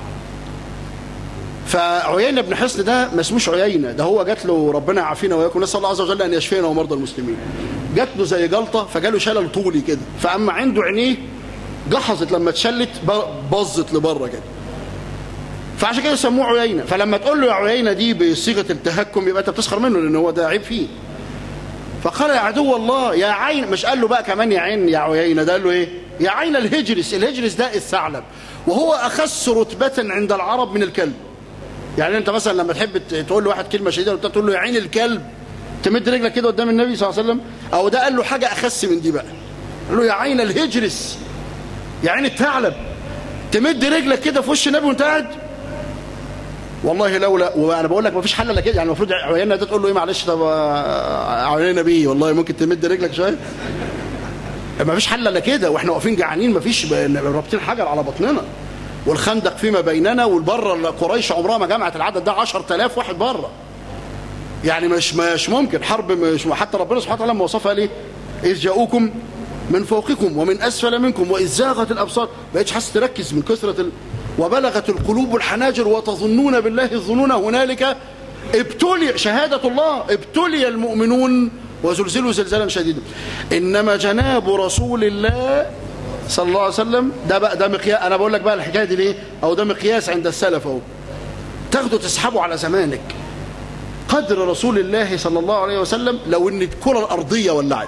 فعيينة بن حصن ده ما اسموش عيينة، ده هو جات له ربنا يعافينا وياكم، نسال الله عز وجل ان يشفينا ومرضى المسلمين. جات له زي جلطه فجاله شلل طولي كده، فاما عنده عينيه جحظت لما اتشلت باظت لبره كده. فعشان كده سموه عيينة. فلما تقول له يا عيينة دي بصيغه التهكم يبقى انت بتسخر منه لان هو ده عيب فيه. فقال يا عدو الله يا عين، مش قال له بقى كمان يا عين يا عيينة، ده قال له ايه؟ يا عين الهجرس. الهجرس ده الثعلب، وهو اخس رتبه عند العرب من الكلب. يعني انت مثلا لما تحب تقول له واحد كلمه شديده وانت تقول له يا عين الكلب، تمد رجلك كده قدام النبي صلى الله عليه وسلم، او ده قال له حاجه اخس من دي بقى، قال له يا عين الهجرس، يا عين الثعلب، تمد رجلك كده في وش النبي وانت قاعد. والله لولا، وانا بقول لك ما فيش حل الا كده. يعني المفروض عيينة ده تقول له ايه؟ معلش طب عيينة بيه والله ممكن تمد رجلك شويه. ما فيش حل الا كده، واحنا واقفين جعانين، ما فيش رابطين حجر على بطننا، والخندق فيما بيننا، والبره قريش عمرها ما جمعت العدد ده عشرة آلاف واحد بره. يعني مش مش ممكن حرب، مش حتى ربنا سبحانه وتعالى لما وصفها ليه؟ إذ جاءوكم من فوقكم ومن أسفل منكم وإذ زاغت الأبصار، بقيتش حاسس تركز من كثرة ال... وبلغت القلوب الحناجر وتظنون بالله الظنون هنالك ابتلي، شهادة الله، ابتلي المؤمنون وزلزلوا زلزالا شديدا. إنما جناب رسول الله صلى الله عليه وسلم ده بقى ده مقياس. أنا بقول لك بقى الحكاية دي ليه؟ أو ده مقياس عند السلف أهو، تاخده تسحبه على زمانك. قدر رسول الله صلى الله عليه وسلم لو ان الكرة الأرضية ولعت،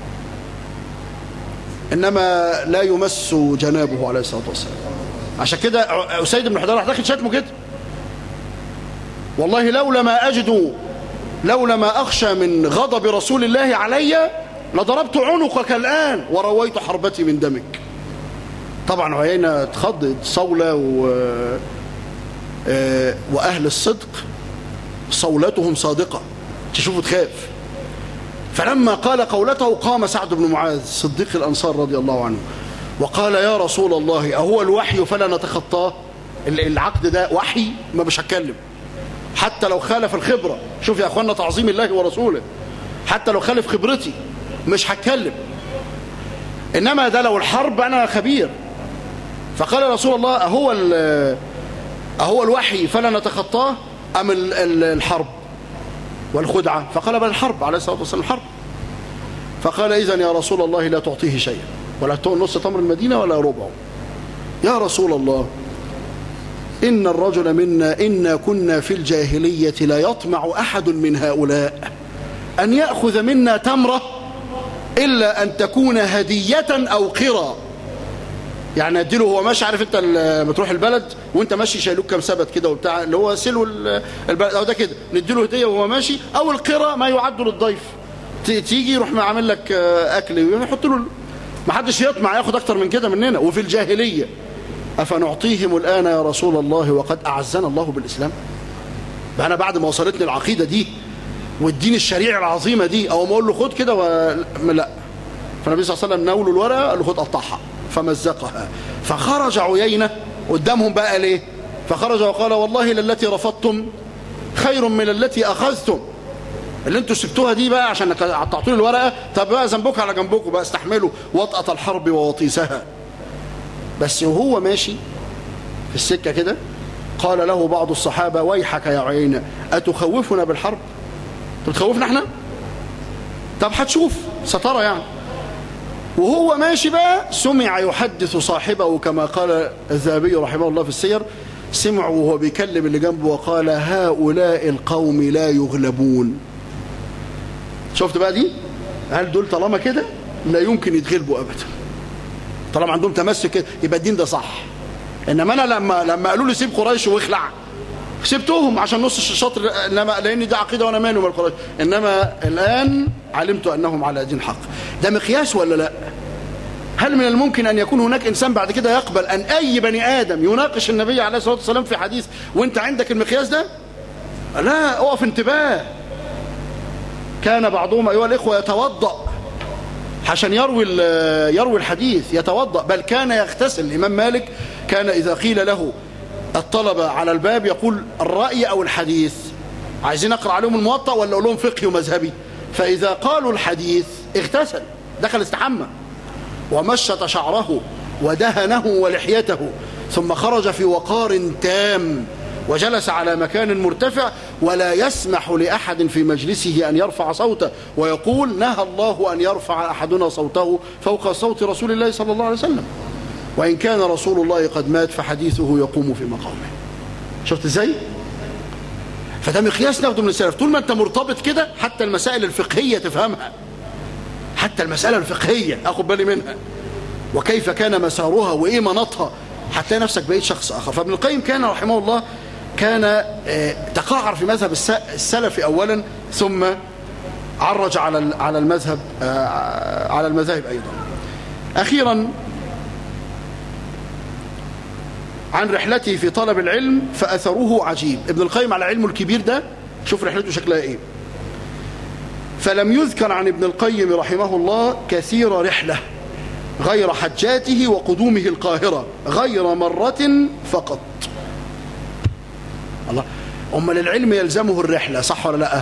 إنما لا يمس جنابه عليه الصلاة والسلام. عشان كده أسيد بن حضير راح داخل شتمه كده، والله لولا ما أجد لولا ما أخشى من غضب رسول الله علي لضربت عنقك الآن ورويت حربتي من دمك. طبعا عيينة اتخضت، صولة و... وأهل الصدق صولتهم صادقة تشوفوا تخاف. فلما قال قولته قام سعد بن معاذ صديق الأنصار رضي الله عنه وقال يا رسول الله أهو الوحي فلا نتخطاه؟ العقد ده وحي، ما مش هتكلم حتى لو خالف الخبرة. شوف يا أخوانا تعظيم الله ورسوله، حتى لو خالف خبرتي مش هتكلم، إنما ده لو الحرب أنا خبير. فقال رسول الله أهو, أهو الوحي فلا نتخطاه أم الحرب والخدعة؟ فقال بل الحرب عليه الصلاة والسلام، الحرب. فقال إذن يا رسول الله لا تعطيه شيئا، ولا تعطيه نص تمر المدينة ولا ربعه. يا رسول الله إن الرجل منا إنا كنا في الجاهلية لا يطمع أحد من هؤلاء أن يأخذ منا تمرة إلا أن تكون هدية أو قرى. يعني اديله هو ماشي، عارف انت لما تروح البلد وانت ماشي شايلوك كام سبت كده وبتاع اللي هو سلو البلد او ده كده، نديله هديه وهو ماشي، او القرى ما يعد للضيف، تيجي يروح عامل لك اكل يحط له، ما حدش يطمع ياخد اكتر من كده مننا. وفي الجاهليه افنعطيهم الان يا رسول الله وقد اعزنا الله بالاسلام؟ بقى انا بعد ما وصلتني العقيده دي والدين الشريعه العظيمه دي او ما اقول له خد كده و... لا. فالنبي صلى الله عليه وسلم ناوله الورقه قال له خد قطعها فمزقها. فخرج عيينة قدامهم بقى ليه؟ فخرج وقال والله للتي رفضتم خير من التي أخذتم. اللي انتوا سبتوها دي بقى عشان قطعتوا لي الورقة، طب بقى ذنبك على جنبكم بقى، استحملوا وطأة الحرب ووطيسها. بس وهو ماشي في السكة كده قال له بعض الصحابة ويحك يا عيينة أتخوفنا بالحرب؟ طب تخوفنا احنا؟ طب هتشوف سترى يعني. وهو ماشي بقى سمع يحدث صاحبه كما قال الذهبي رحمه الله في السير، سمعه وهو بيكلم اللي جنبه وقال هؤلاء القوم لا يغلبون. شفت بقى دي؟ هل دول طالما كده لا يمكن يتغلبوا أبدا، طالما عندهم تمسك كده يبقى الدين ده صح. إنما أنا لما لما قالوا لي سيب قريش واخلع سبتهم عشان نص الشطر، انما لان دي عقيده وانا مالي ومال قريش، انما الان علمت انهم على دين حق. ده مقياس ولا لا؟ هل من الممكن ان يكون هناك انسان بعد كده يقبل ان اي بني ادم يناقش النبي عليه الصلاه والسلام في حديث وانت عندك المقياس ده؟ لا، اقف انتباه. كان بعضهم ايها الاخوه يتوضا عشان يروي يروي الحديث، يتوضا، بل كان يغتسل. الامام مالك كان اذا قيل له الطلبة على الباب يقول الرأي أو الحديث، عايزين أقرأ عليهم الموطأ ولا أقول لهم فقهي ومذهبي؟ فإذا قالوا الحديث اغتسل، دخل استحمى ومشط شعره ودهنه ولحيته، ثم خرج في وقار تام وجلس على مكان مرتفع ولا يسمح لأحد في مجلسه أن يرفع صوته، ويقول نهى الله أن يرفع أحدنا صوته فوق صوت رسول الله صلى الله عليه وسلم، وإن كان رسول الله قد مات فحديثه يقوم في مقامه. شفت ازاي؟ فده مقياس ناخده من السلف. طول ما انت مرتبط كده حتى المسائل الفقهية تفهمها، حتى المسألة الفقهية اخد بالي منها وكيف كان مسارها وايه مناطها، هتلاقي نفسك بقيت شخص اخر. فابن القيم كان رحمه الله كان تقاعر في مذهب السلف اولا، ثم عرج على على المذهب على المذاهب ايضا. اخيرا عن رحلته في طلب العلم فأثره عجيب. ابن القيم على علمه الكبير ده شوف رحلته شكلها ايه. فلم يذكر عن ابن القيم رحمه الله كثير رحلة غير حجاته وقدومه القاهرة غير مرة فقط. الله، أما للعلم يلزمه الرحلة، صح ولا لا؟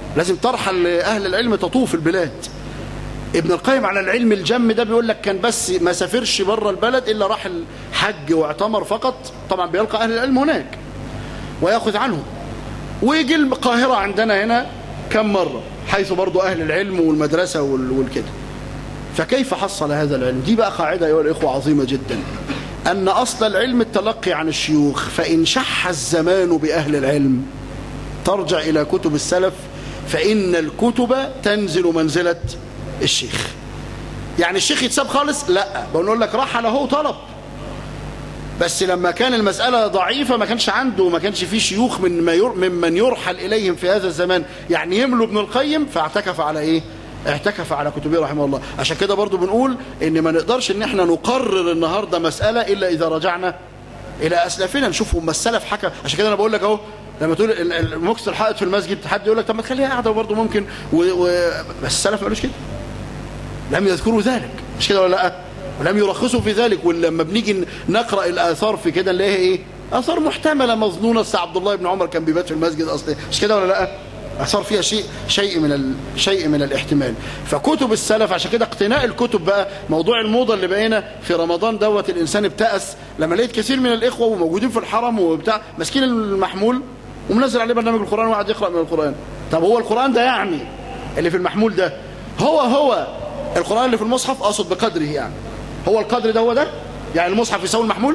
لازم ترحل أهل العلم تطوف البلاد. ابن القيم على العلم الجم ده بيقول لك كان بس ما سافرش بره البلد إلا راح الحج واعتمر فقط، طبعا بيلقى أهل العلم هناك ويأخذ عنهم، ويجي القاهرة عندنا هنا كم مرة، حيث برضو أهل العلم والمدرسة والكده. فكيف حصل هذا العلم؟ دي بقى قاعدة أيها الإخوة عظيمة جدا، أن أصل العلم التلقي عن الشيوخ، فإن شح الزمان بأهل العلم ترجع إلى كتب السلف، فإن الكتب تنزل منزلة الشيخ. يعني الشيخ يتساب خالص؟ لا، بنقول لك رحل هو طلب، بس لما كان المسألة ضعيفة ما كانش عنده، ما كانش فيه شيوخ من ما ير ممن يرحل إليهم في هذا الزمان يعني يملوا ابن القيم، فاعتكف على إيه؟ اعتكف على كتبه رحمه الله. عشان كده برضو بنقول إن ما نقدرش إن احنا نقرر النهاردة مسألة إلا إذا رجعنا إلى أسلافنا، نشوف هم السلف حكى. عشان كده أنا بقول لك أهو، لما تقول المكس الحائط في المسجد حد يقول لك طب ما تخليها قاعدة وبرضو ممكن و... و... بس السلف ما قالوش كده، لم يذكروا ذلك، مش كده ولا لا؟ ولم يرخصوا في ذلك. ولما بنيجي نقرأ الآثار في كده نلاقيها إيه؟ آثار محتملة مظنونة. السيد عبد الله بن عمر كان بيبات في المسجد أصلا، مش كده ولا لا؟ آثار فيها شيء شيء من ال... شيء من الاحتمال. فكتب السلف، عشان كده اقتناء الكتب بقى، موضوع الموضة اللي بقينا في رمضان دوت الإنسان ابتأس لما لقيت كثير من الإخوة وموجودين في الحرم وبتاع ماسكين المحمول ومنزل عليه برنامج القرآن وقاعد يقرأ من القرآن. طب هو القرآن ده يعني اللي في المحمول ده هو هو القرآن اللي في المصحف؟ أقصد بقدره يعني، هو القدر ده هو ده؟ يعني المصحف يساوي المحمول؟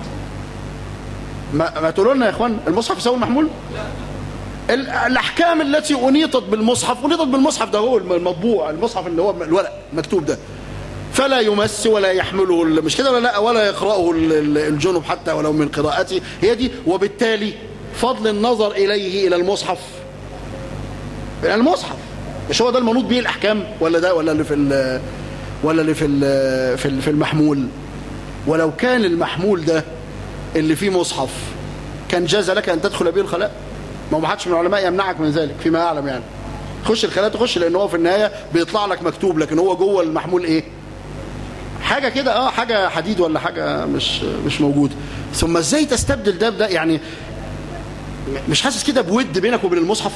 ما, ما تقولوا لنا يا اخوان المصحف يساوي المحمول؟ الأحكام التي أنيطت بالمصحف أنيطت بالمصحف ده هو المطبوع، المصحف اللي هو الورق المكتوب ده، فلا يمس ولا يحمله، مش كده ولا لا؟ ولا يقرأه الجنب حتى ولو من قراءته، هي دي. وبالتالي فضل النظر إليه إلى المصحف، إلى المصحف، مش هو ده المنوط به الأحكام ولا ده ولا اللي في ال ولا اللي في ال في المحمول؟ ولو كان المحمول ده اللي فيه مصحف كان جاز لك أن تدخل به الخلاء، ما ما حدش من العلماء يمنعك من ذلك فيما أعلم يعني. خش الخلاء تخش، لأن هو في النهاية بيطلع لك مكتوب، لكن هو جوه المحمول إيه؟ حاجة كده اه حاجة حديد ولا حاجة مش مش موجودة. ثم ازاي تستبدل ده بده؟ يعني مش حاسس كده بود بينك وبين المصحف؟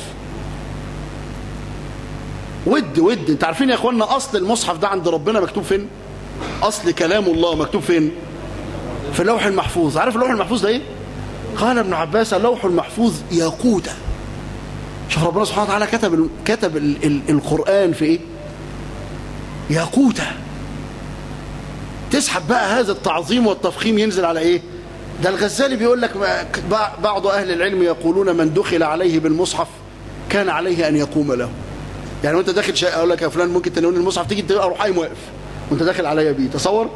ود ود انت عارفين يا اخوانا اصل المصحف ده عند ربنا مكتوب فين؟ اصل كلام الله مكتوب فين؟ في اللوح المحفوظ. عارف اللوح المحفوظ ده ايه؟ قال ابن عباس اللوح المحفوظ ياقوتة. شوف ربنا سبحانه وتعالى كتب كتب ال ال القرآن في ايه؟ ياقوتة. تسحب بقى هذا التعظيم والتفخيم ينزل على ايه؟ ده الغزالي بيقول لك بعض اهل العلم يقولون من دخل عليه بالمصحف كان عليه ان يقوم له. يعني وانت داخل شيء اقول لك يا فلان ممكن تناولني المصحف، تيجي تبقى اروح قايم واقف وانت داخل عليا بيه، تصور؟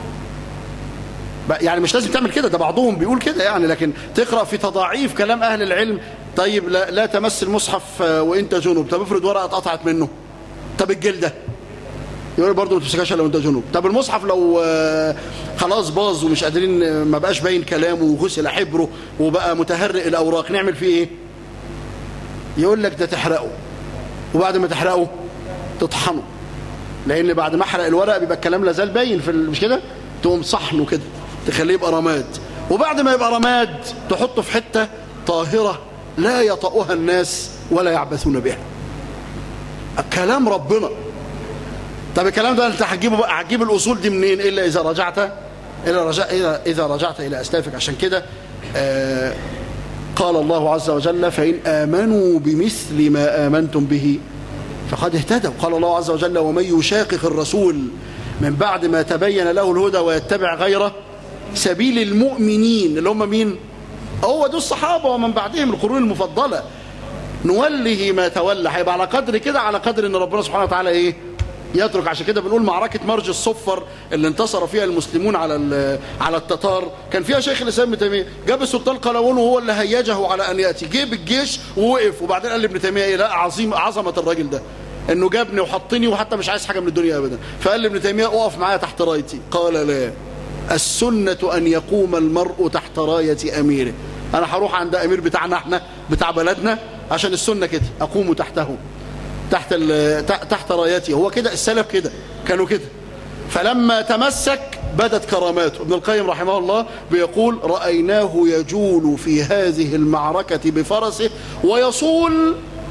يعني مش لازم تعمل كده، ده بعضهم بيقول كده يعني، لكن تقرأ في تضاعيف كلام اهل العلم. طيب لا, لا تمس المصحف وانت جنوب، طب افرض ورقه اتقطعت منه، طب الجلده يقول برضه ما تمسكهاش لو انت جنوب. طب المصحف لو خلاص باظ ومش قادرين، ما بقاش باين كلامه وغسل حبره وبقى متهرئ الاوراق، نعمل فيه ايه؟ يقول لك ده تحرقه، وبعد ما تحرقه تطحنه، لان بعد ما احرق الورق بيبقى الكلام لازال باين في مش كده، تقوم صحنه كده تخليه يبقى رماد، وبعد ما يبقى رماد تحطه في حته طاهره لا يطأها الناس ولا يعبثون بها. كلام ربنا. طب الكلام ده انت هتجيبه بقى، هتجيب الاصول دي منين الا اذا رجعت الى رجع اذا اذا رجعت الى اسلافك. عشان كده آه قال الله عز وجل فإن آمنوا بمثل ما آمنتم به فقد اهتدوا. قال الله عز وجل ومن يشاقق الرسول من بعد ما تبين له الهدى ويتبع غير سبيل المؤمنين، اللي هم مين؟ هو دول الصحابة ومن بعدهم القرون المفضلة، نوله ما تولى. هيبقى على قدر كده، على قدر ان ربنا سبحانه وتعالى ايه يترك. عشان كده بنقول معركة مرج الصفر اللي انتصر فيها المسلمون على على التتار، كان فيها شيخ الاسلام ابن تيمية. جاب السلطان قلاوون وهو اللي هيجه على ان ياتي، جيب الجيش ووقف، وبعدين قال لابن تيمية ايه؟ لا عظيم عظمة الراجل ده انه جابني وحطني وحتى مش عايز حاجة من الدنيا ابدا. فقال لابن تيمية اقف معايا تحت رايتي. قال لا، السنة ان يقوم المرء تحت راية اميره. انا هروح عند امير بتاعنا احنا بتاع بلدنا عشان السنة كده، اقوم تحته تحت تحت رايته. هو كده السلف كده كانوا كده. فلما تمسك بدت كراماته. ابن القيم رحمه الله بيقول رأيناه يجول في هذه المعركة بفرسه ويصول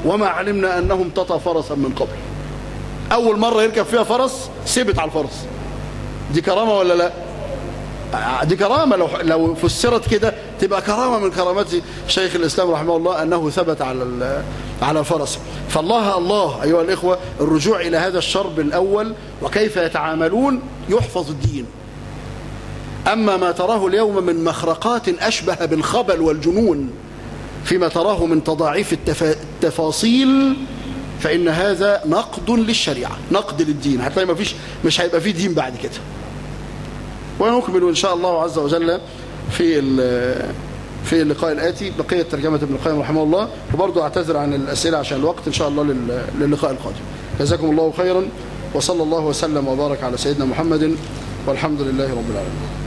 وما علمنا أنهم امتطى فرسا من قبل. أول مرة يركب فيها فرس ثبت على الفرس. دي كرامة ولا لا؟ دي كرامة، لو لو فسرت كده تبقى كرامة من كرامات شيخ الإسلام رحمه الله أنه ثبت على على الفرس. فالله الله أيها الإخوة، الرجوع إلى هذا الشرب الأول وكيف يتعاملون يحفظ الدين. أما ما تراه اليوم من مخرقات أشبه بالخبل والجنون فيما تراه من تضاعيف التفاصيل فإن هذا نقد للشريعة، نقد للدين. هتلاقي ما فيش، مش هيبقى فيه دين بعد كده. ونكمل إن شاء الله عز وجل في في اللقاء الآتي بقية ترجمة ابن القيم رحمه الله. وبرضه أعتذر عن الأسئلة عشان الوقت، إن شاء الله للقاء القادم. جزاكم الله خيرا، وصلى الله وسلم وبارك على سيدنا محمد، والحمد لله رب العالمين.